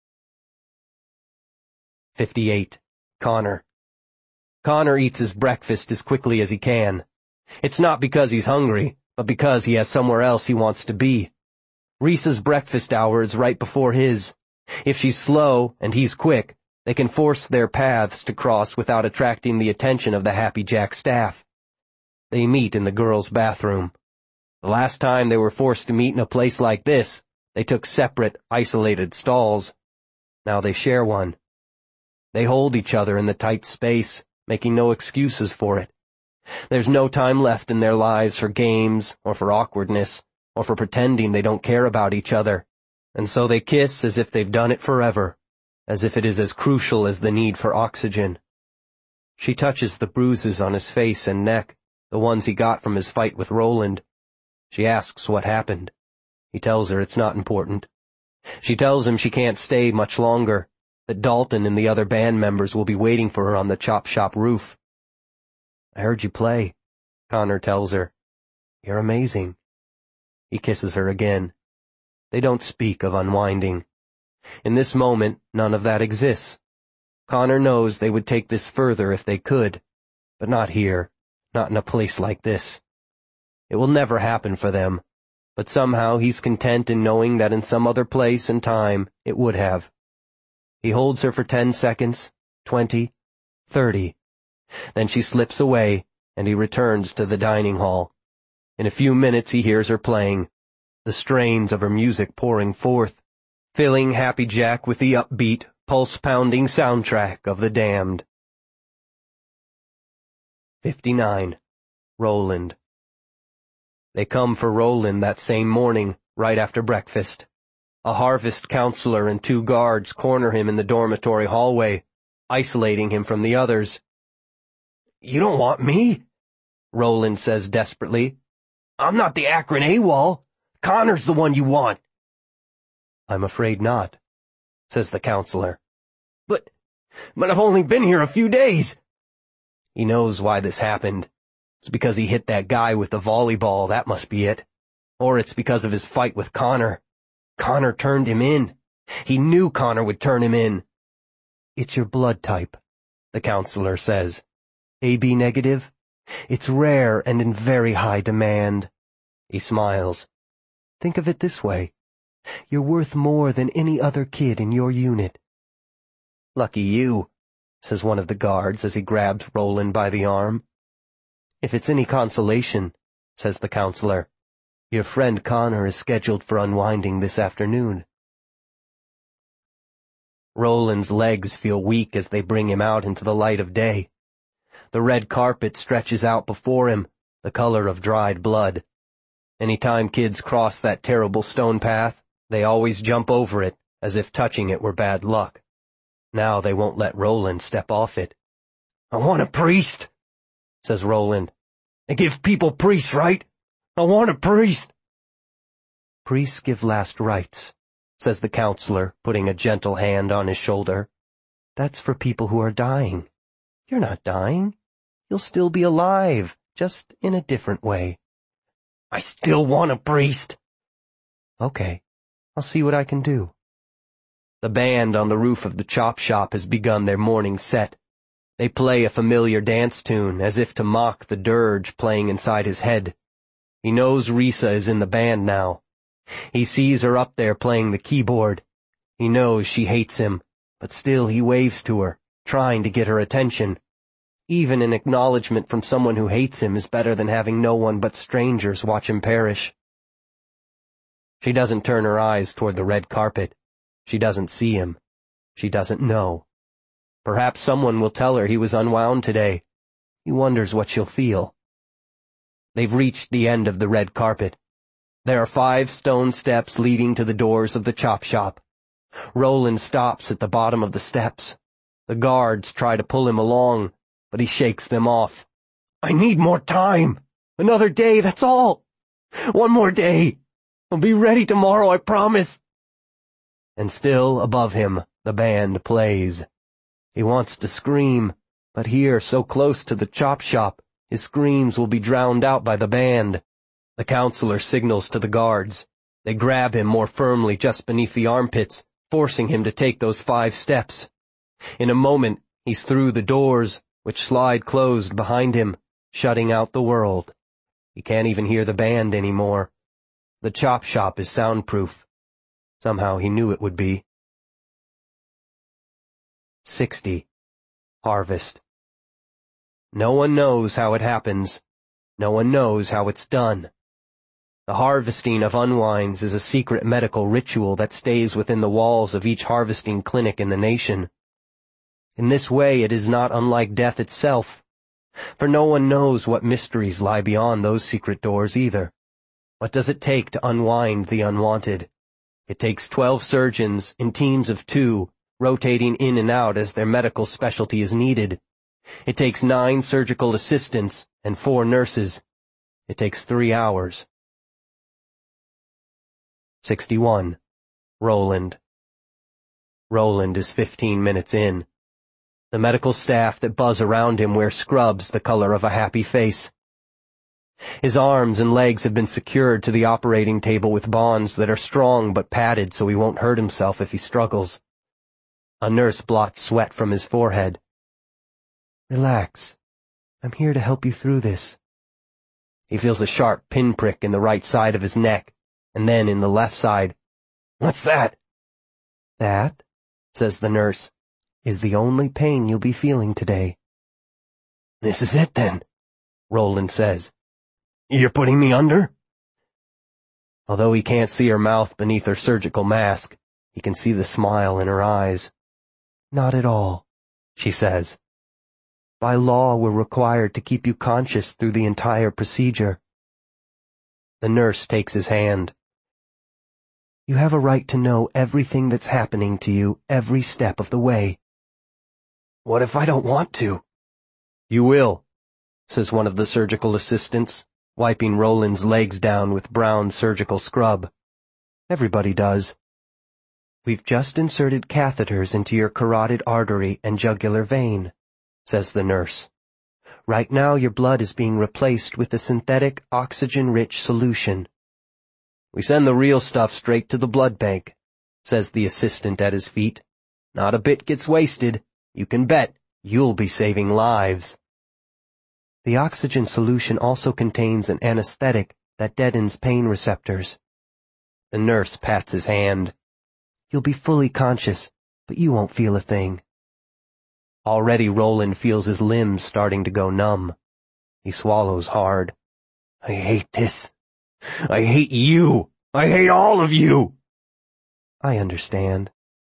fifty-eight. Connor. Connor eats his breakfast as quickly as he can. It's not because he's hungry, but because he has somewhere else he wants to be. Risa's breakfast hour is right before his. If she's slow and he's quick, they can force their paths to cross without attracting the attention of the Happy Jack staff. They meet in the girls' bathroom. The last time they were forced to meet in a place like this, they took separate, isolated stalls. Now they share one. They hold each other in the tight space, making no excuses for it. There's no time left in their lives for games, or for awkwardness, or for pretending they don't care about each other. And so they kiss as if they've done it forever, as if it is as crucial as the need for oxygen. She touches the bruises on his face and neck, the ones he got from his fight with Roland. She asks what happened. He tells her it's not important. She tells him she can't stay much longer, that Dalton and the other band members will be waiting for her on the chop shop roof. "I heard you play," Connor tells her. "You're amazing." He kisses her again. They don't speak of unwinding. In this moment, none of that exists. Connor knows they would take this further if they could, but not here, not in a place like this. It will never happen for them, but somehow he's content in knowing that in some other place and time it would have. He holds her for ten seconds, twenty, thirty. Then she slips away, and he returns to the dining hall. In a few minutes he hears her playing, the strains of her music pouring forth, filling Happy Jack with the upbeat, pulse-pounding soundtrack of The Damned. fifty-nine. Roland. They come for Roland that same morning, right after breakfast. A harvest counselor and two guards corner him in the dormitory hallway, isolating him from the others. "You don't want me?" Roland says desperately. "I'm not the Akron AWOL. Connor's the one you want." "I'm afraid not," says the counselor. But, but I've only been here a few days." He knows why this happened. It's because he hit that guy with the volleyball, that must be it. Or it's because of his fight with Connor. Connor turned him in. He knew Connor would turn him in. "It's your blood type," the counselor says. "A B negative? It's rare and in very high demand." He smiles. "Think of it this way. You're worth more than any other kid in your unit." "Lucky you," says one of the guards as he grabs Roland by the arm. "If it's any consolation," says the counselor, "your friend Connor is scheduled for unwinding this afternoon." Roland's legs feel weak as they bring him out into the light of day. The red carpet stretches out before him, the color of dried blood. Any time kids cross that terrible stone path, they always jump over it, as if touching it were bad luck. Now they won't let Roland step off it. "I want a priest," says Roland. "They give people priests, right? I want a priest." "Priests give last rites," says the counselor, putting a gentle hand on his shoulder. "That's for people who are dying. You're not dying. You'll still be alive, just in a different way." "I still want a priest." "Okay, I'll see what I can do." The band on the roof of the chop shop has begun their morning set. They play a familiar dance tune, as if to mock the dirge playing inside his head. He knows Risa is in the band now. He sees her up there playing the keyboard. He knows she hates him, but still he waves to her, trying to get her attention. Even an acknowledgement from someone who hates him is better than having no one but strangers watch him perish. She doesn't turn her eyes toward the red carpet. She doesn't see him. She doesn't know. Perhaps someone will tell her he was unwound today. He wonders what she'll feel. They've reached the end of the red carpet. There are five stone steps leading to the doors of the chop shop. Roland stops at the bottom of the steps. The guards try to pull him along, but he shakes them off. "I need more time. Another day, that's all. One more day. I'll be ready tomorrow, I promise." And still above him, the band plays. He wants to scream, but here, so close to the chop shop, his screams will be drowned out by the band. The counselor signals to the guards. They grab him more firmly just beneath the armpits, forcing him to take those five steps. In a moment, he's through the doors, which slide closed behind him, shutting out the world. He can't even hear the band anymore. The chop shop is soundproof. Somehow he knew it would be. Sixty. Harvest. No one knows how it happens. No one knows how it's done. The harvesting of unwinds is a secret medical ritual that stays within the walls of each harvesting clinic in the nation. In this way it is not unlike death itself, for no one knows what mysteries lie beyond those secret doors either. What does it take to unwind the unwanted? It takes twelve surgeons in teams of two, rotating in and out as their medical specialty is needed. It takes nine surgical assistants and four nurses. It takes three hours. Sixty-one. Roland. Roland is fifteen minutes in. The medical staff that buzz around him wear scrubs the color of a happy face. His arms and legs have been secured to the operating table with bonds that are strong but padded so he won't hurt himself if he struggles. A nurse blots sweat from his forehead. "Relax. I'm here to help you through this." He feels a sharp pinprick in the right side of his neck, and then in the left side. "What's that?" "That," says the nurse, "is the only pain you'll be feeling today." "This is it, then," Roland says. "You're putting me under?" Although he can't see her mouth beneath her surgical mask, he can see the smile in her eyes. "Not at all," she says. "By law, we're required to keep you conscious through the entire procedure." The nurse takes his hand. "You have a right to know everything that's happening to you every step of the way." "What if I don't want to?" "You will," says one of the surgical assistants, wiping Roland's legs down with brown surgical scrub. "Everybody does. We've just inserted catheters into your carotid artery and jugular vein," says the nurse. "Right now your blood is being replaced with a synthetic oxygen-rich solution." "We send the real stuff straight to the blood bank," says the assistant at his feet. "Not a bit gets wasted. You can bet you'll be saving lives." The oxygen solution also contains an anesthetic that deadens pain receptors. The nurse pats his hand. "You'll be fully conscious, but you won't feel a thing." Already Roland feels his limbs starting to go numb. He swallows hard. "I hate this. I hate you. I hate all of you." "I understand."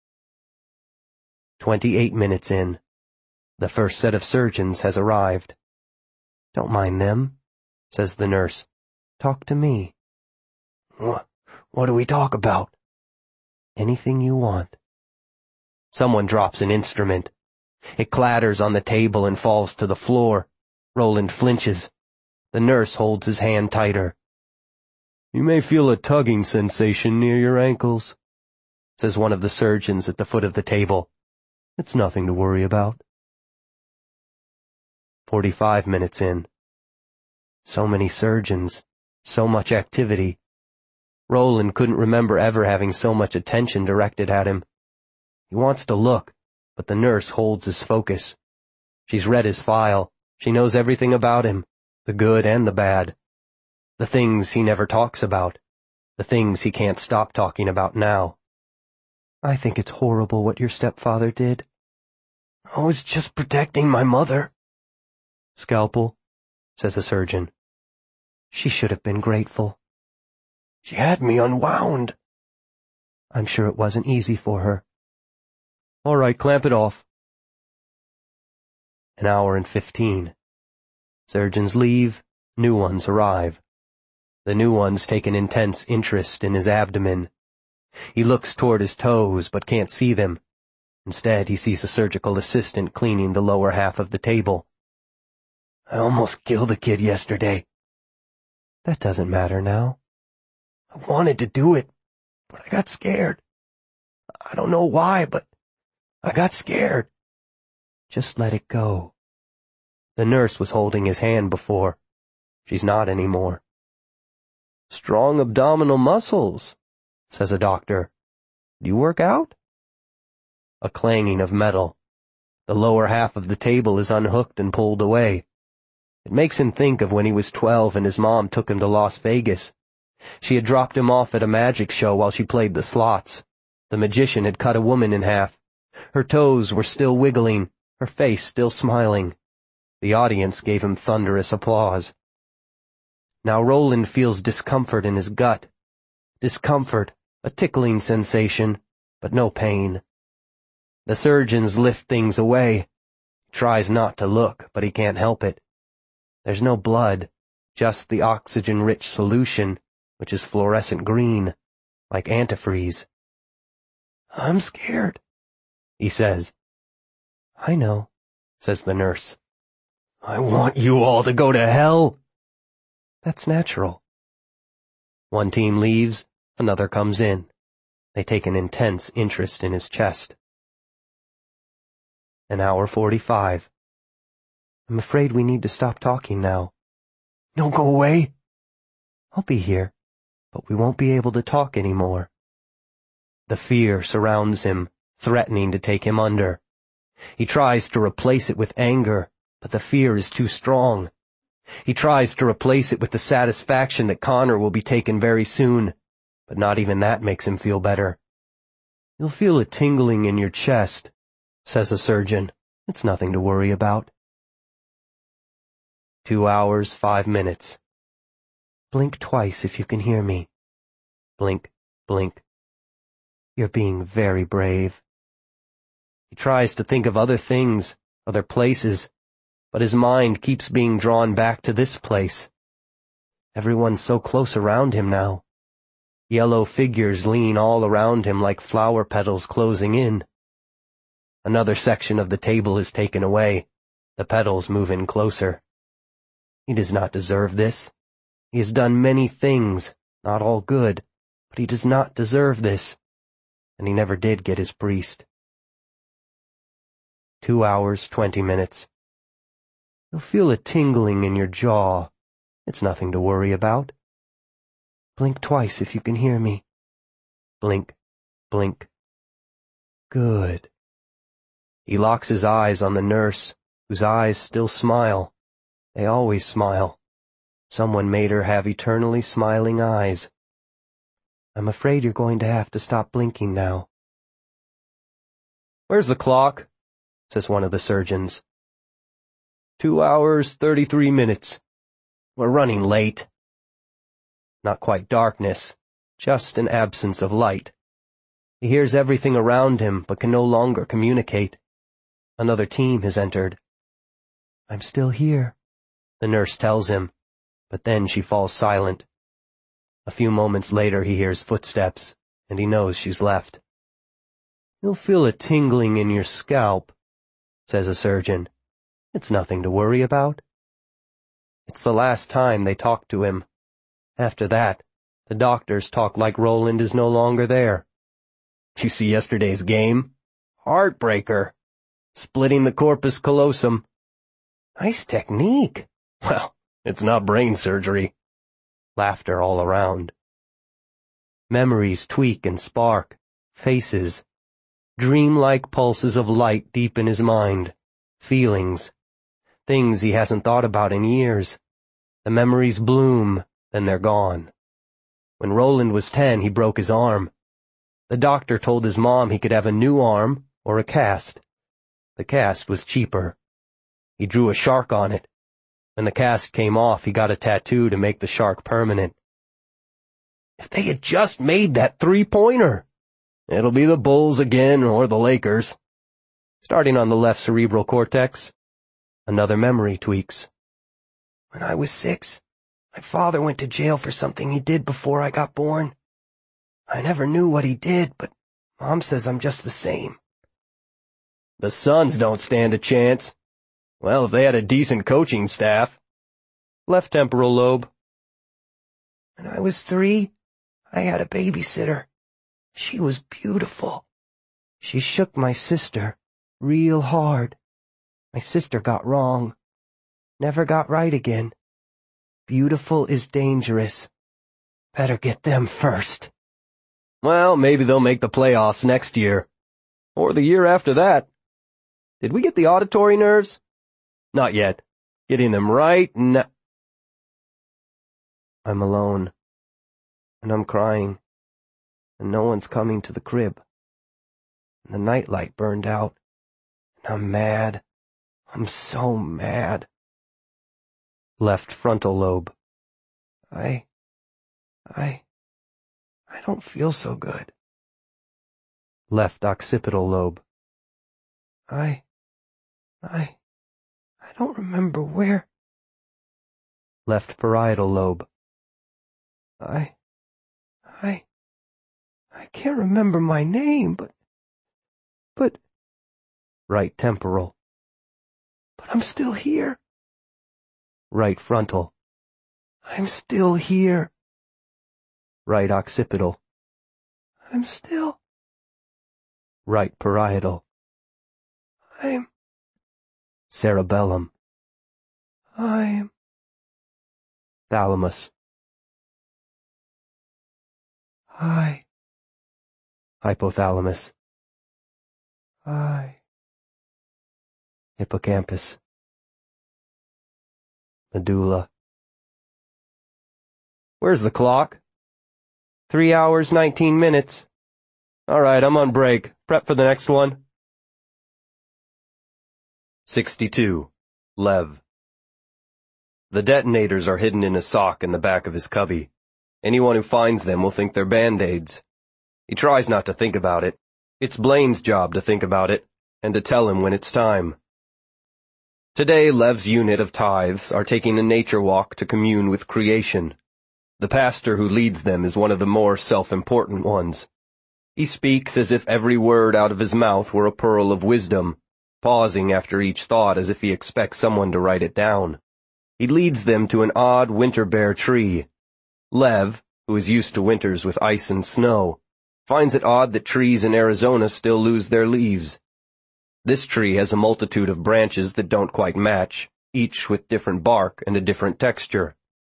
Twenty-eight minutes in. The first set of surgeons has arrived. "Don't mind them," says the nurse. "Talk to me." What, what do we talk about?" "Anything you want." Someone drops an instrument. It clatters on the table and falls to the floor. Roland flinches. The nurse holds his hand tighter. "You may feel a tugging sensation near your ankles," says one of the surgeons at the foot of the table. "It's nothing to worry about." Forty-five minutes in. So many surgeons, so much activity. Roland couldn't remember ever having so much attention directed at him. He wants to look, but the nurse holds his focus. She's read his file. She knows everything about him, the good and the bad. The things he never talks about, the things he can't stop talking about now. "I think it's horrible what your stepfather did." "I was just protecting my mother." "Scalpel," says a surgeon. "She should have been grateful." "She had me unwound." "I'm sure it wasn't easy for her." "All right, clamp it off." An hour and fifteen. Surgeons leave, new ones arrive. The new ones take an intense interest in his abdomen. He looks toward his toes but can't see them. Instead, he sees a surgical assistant cleaning the lower half of the table. "I almost killed a kid yesterday." "That doesn't matter now." "I wanted to do it, but I got scared. I don't know why, but I got scared." "Just let it go." The nurse was holding his hand before. She's not anymore. "Strong abdominal muscles," says a doctor. "Do you work out?" A clanging of metal. The lower half of the table is unhooked and pulled away. It makes him think of when he was twelve and his mom took him to Las Vegas. She had dropped him off at a magic show while she played the slots. The magician had cut a woman in half. Her toes were still wiggling, her face still smiling. The audience gave him thunderous applause. Now Roland feels discomfort in his gut. Discomfort, a tickling sensation, but no pain. The surgeons lift things away. He tries not to look, but he can't help it. There's no blood, just the oxygen-rich solution, which is fluorescent green, like antifreeze. "I'm scared," he says. "I know," says the nurse. "I want you all to go to hell." "That's natural." One team leaves, another comes in. They take an intense interest in his chest. An hour forty-five. "I'm afraid we need to stop talking now." "No, go away." "I'll be here, but we won't be able to talk anymore." The fear surrounds him, threatening to take him under. He tries to replace it with anger, but the fear is too strong. He tries to replace it with the satisfaction that Connor will be taken very soon, but not even that makes him feel better. "You'll feel a tingling in your chest," says the surgeon. "It's nothing to worry about." Two hours, five minutes. "Blink twice if you can hear me." Blink, blink. "You're being very brave." He tries to think of other things, other places, but his mind keeps being drawn back to this place. Everyone's so close around him now. Yellow figures lean all around him like flower petals closing in. Another section of the table is taken away. The petals move in closer. He does not deserve this. He has done many things, not all good, but he does not deserve this. And he never did get his priest. Two hours, twenty minutes. "You'll feel a tingling in your jaw. It's nothing to worry about." "Blink twice if you can hear me." Blink, blink. "Good." He locks his eyes on the nurse, whose eyes still smile. They always smile. Someone made her have eternally smiling eyes. "I'm afraid you're going to have to stop blinking now." "Where's the clock?" says one of the surgeons. Two hours, thirty-three minutes. We're running late." Not quite darkness, just an absence of light. He hears everything around him, but can no longer communicate. Another team has entered. "I'm still here," the nurse tells him, but then she falls silent. A few moments later he hears footsteps, and he knows she's left. "You'll feel a tingling in your scalp," says a surgeon. "It's nothing to worry about." It's the last time they talk to him. After that, the doctors talk like Roland is no longer there. "You see yesterday's game? Heartbreaker. Splitting the corpus callosum. Nice technique. Well, it's not brain surgery." Laughter all around. Memories tweak and spark. Faces. Dreamlike pulses of light deep in his mind. Feelings. Things he hasn't thought about in years. The memories bloom, then they're gone. When Roland was ten, he broke his arm. The doctor told his mom he could have a new arm or a cast. The cast was cheaper. He drew a shark on it. When the cast came off, he got a tattoo to make the shark permanent. If they had just made that three-pointer! It'll be the Bulls again or the Lakers. Starting on the left cerebral cortex. Another memory tweaks. "When I was six, my father went to jail for something he did before I got born. I never knew what he did, but Mom says I'm just the same. The Suns don't stand a chance. Well, if they had a decent coaching staff." Left temporal lobe. "When I was three, I had a babysitter. She was beautiful. She shook my sister real hard. My sister got wrong. Never got right again. Beautiful is dangerous. Better get them first." Well, maybe they'll make the playoffs next year. Or the year after that. Did we get the auditory nerves? Not yet. Getting them right now. I'm alone. And I'm crying. And no one's coming to the crib. And the nightlight burned out. And I'm mad. I'm so mad. Left frontal lobe. I... I... I don't feel so good. Left occipital lobe. I... I... I don't remember where. Left parietal lobe. I... I... I can't remember my name, but... But... Right temporal. But I'm still here. Right frontal. I'm still here. Right occipital. I'm still. Right parietal. I'm. Cerebellum. I'm. Thalamus. I. Hypothalamus. I. Hippocampus. Medulla. Where's the clock? Three hours, nineteen minutes. All right, I'm on break. Prep for the next one. sixty-two. Lev. The detonators are hidden in a sock in the back of his cubby. Anyone who finds them will think they're Band-Aids. He tries not to think about it. It's Blaine's job to think about it, and to tell him when it's time. Today, Lev's unit of tithes are taking a nature walk to commune with creation. The pastor who leads them is one of the more self-important ones. He speaks as if every word out of his mouth were a pearl of wisdom, pausing after each thought as if he expects someone to write it down. He leads them to an odd winter-bare tree. Lev, who is used to winters with ice and snow, finds it odd that trees in Arizona still lose their leaves. This tree has a multitude of branches that don't quite match, each with different bark and a different texture.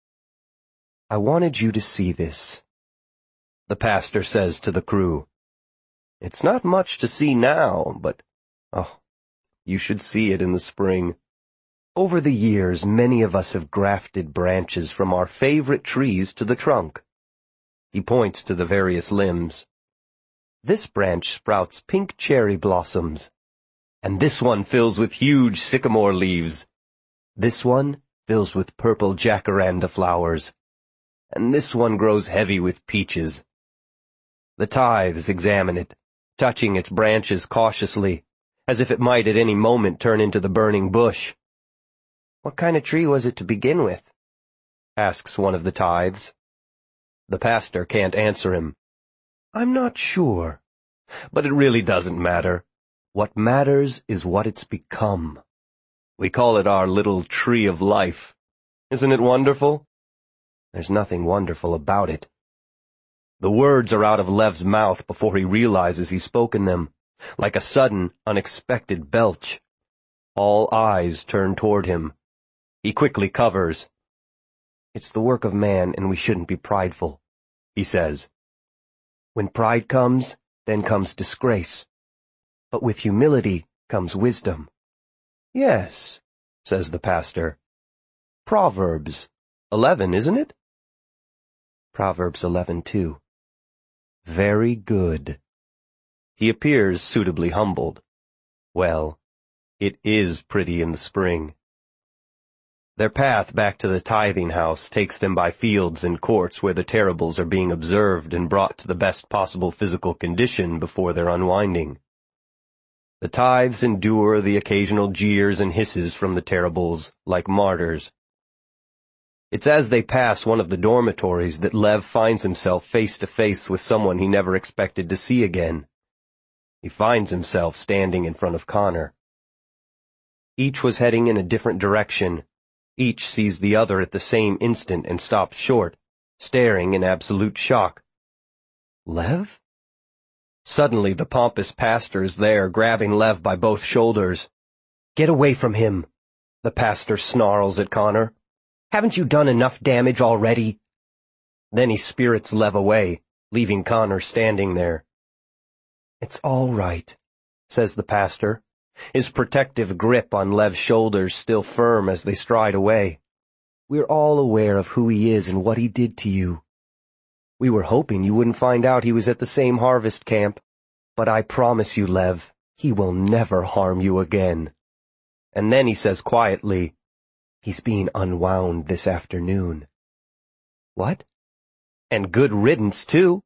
I wanted you to see this, the pastor says to the crew. It's not much to see now, but, oh, you should see it in the spring. Over the years, many of us have grafted branches from our favorite trees to the trunk. He points to the various limbs. This branch sprouts pink cherry blossoms. And this one fills with huge sycamore leaves. This one fills with purple jacaranda flowers. And this one grows heavy with peaches. The tithes examine it, touching its branches cautiously, as if it might at any moment turn into the burning bush. What kind of tree was it to begin with? Asks one of the tithes. The pastor can't answer him. I'm not sure. But it really doesn't matter. What matters is what it's become. We call it our little tree of life. Isn't it wonderful? There's nothing wonderful about it. The words are out of Lev's mouth before he realizes he's spoken them, like a sudden, unexpected belch. All eyes turn toward him. He quickly covers. It's the work of man, and we shouldn't be prideful, he says. When pride comes, then comes disgrace. But with humility comes wisdom. Yes, says the pastor. Proverbs eleven, isn't it? Proverbs eleven too. Very good. He appears suitably humbled. Well, it is pretty in the spring. Their path back to the tithing house takes them by fields and courts where the terribles are being observed and brought to the best possible physical condition before their unwinding. The tithes endure the occasional jeers and hisses from the terribles, like martyrs. It's as they pass one of the dormitories that Lev finds himself face to face with someone he never expected to see again. He finds himself standing in front of Connor. Each was heading in a different direction. Each sees the other at the same instant and stops short, staring in absolute shock. Lev? Suddenly the pompous pastor is there, grabbing Lev by both shoulders. Get away from him, the pastor snarls at Connor. Haven't you done enough damage already? Then he spirits Lev away, leaving Connor standing there. It's all right, says the pastor, his protective grip on Lev's shoulders still firm as they stride away. We're all aware of who he is and what he did to you. We were hoping you wouldn't find out he was at the same harvest camp, but I promise you, Lev, he will never harm you again. And then he says quietly, he's being unwound this afternoon. What? And good riddance, too.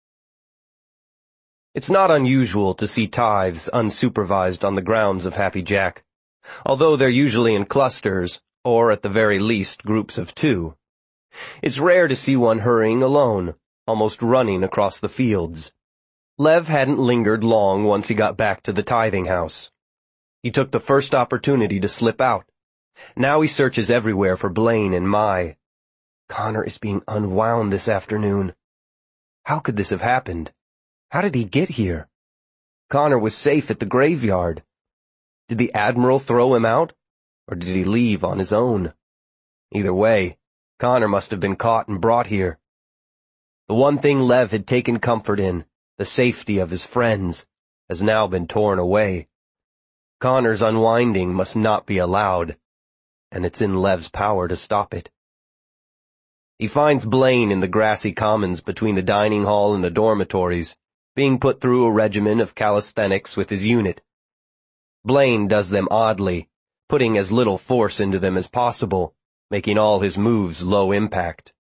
It's not unusual to see tithes unsupervised on the grounds of Happy Jack, although they're usually in clusters, or at the very least groups of two. It's rare to see one hurrying alone, almost running across the fields. Lev hadn't lingered long once he got back to the tithing house. He took the first opportunity to slip out. Now he searches everywhere for Blaine and Mai. Connor is being unwound this afternoon. How could this have happened? How did he get here? Connor was safe at the graveyard. Did the Admiral throw him out, or did he leave on his own? Either way, Connor must have been caught and brought here. The one thing Lev had taken comfort in, the safety of his friends, has now been torn away. Connor's unwinding must not be allowed. and it's in Lev's power to stop it. He finds Blaine in the grassy commons between the dining hall and the dormitories, being put through a regimen of calisthenics with his unit. Blaine does them oddly, putting as little force into them as possible, making all his moves low impact.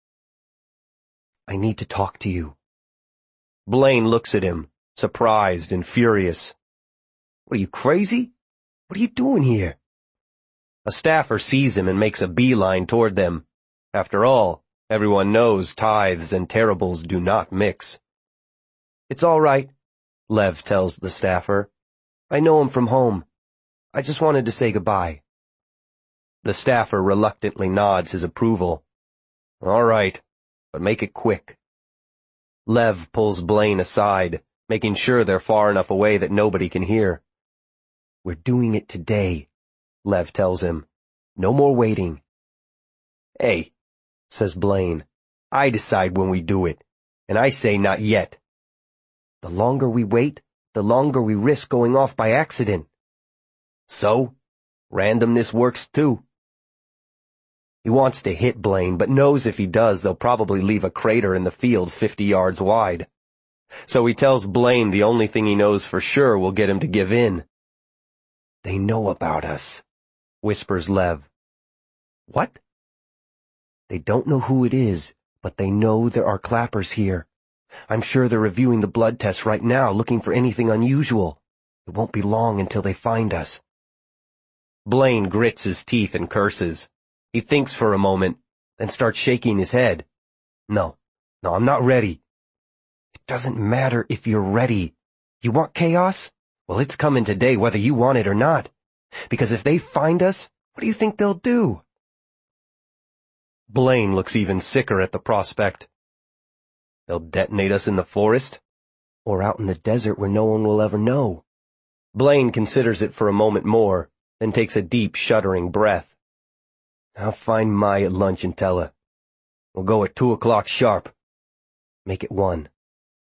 I need to talk to you. Blaine looks at him, surprised and furious. What are you, crazy? What are you doing here? A staffer sees him and makes a beeline toward them. After all, everyone knows tithes and terribles do not mix. It's all right, Lev tells the staffer. I know him from home. I just wanted to say goodbye. The staffer reluctantly nods his approval. All right, but make it quick. Lev pulls Blaine aside, making sure they're far enough away that nobody can hear. We're doing it today, Lev tells him. No more waiting. Hey, says Blaine, I decide when we do it, and I say not yet. The longer we wait, the longer we risk going off by accident. So, randomness works too. He wants to hit Blaine, but knows if he does, they'll probably leave a crater in the field fifty yards wide. So he tells Blaine the only thing he knows for sure will get him to give in. They know about us, whispers Lev. What? They don't know who it is, but they know there are clappers here. I'm sure they're reviewing the blood tests right now, looking for anything unusual. It won't be long until they find us. Blaine grits his teeth and curses. He thinks for a moment, then starts shaking his head. No, no, I'm not ready. It doesn't matter if you're ready. You want chaos? Well, it's coming today whether you want it or not. Because if they find us, what do you think they'll do? Blaine looks even sicker at the prospect. They'll detonate us in the forest? Or out in the desert where no one will ever know. Blaine considers it for a moment more, then takes a deep, shuddering breath. I'll find Mai at lunch and tell her. We'll go at two o'clock sharp. Make it one.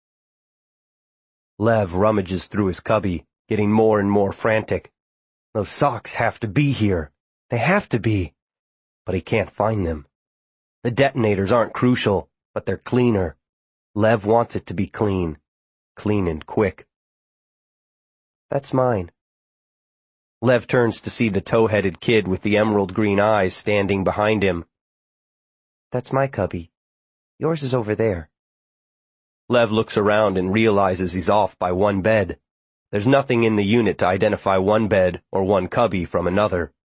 Lev rummages through his cubby, getting more and more frantic. Those socks have to be here. They have to be. But he can't find them. The detonators aren't crucial, but they're cleaner. Lev wants it to be clean. Clean and quick. That's mine. Lev turns to see the tow-headed kid with the emerald green eyes standing behind him. That's my cubby. Yours is over there. Lev looks around and realizes he's off by one bed. There's nothing in the unit to identify one bed or one cubby from another.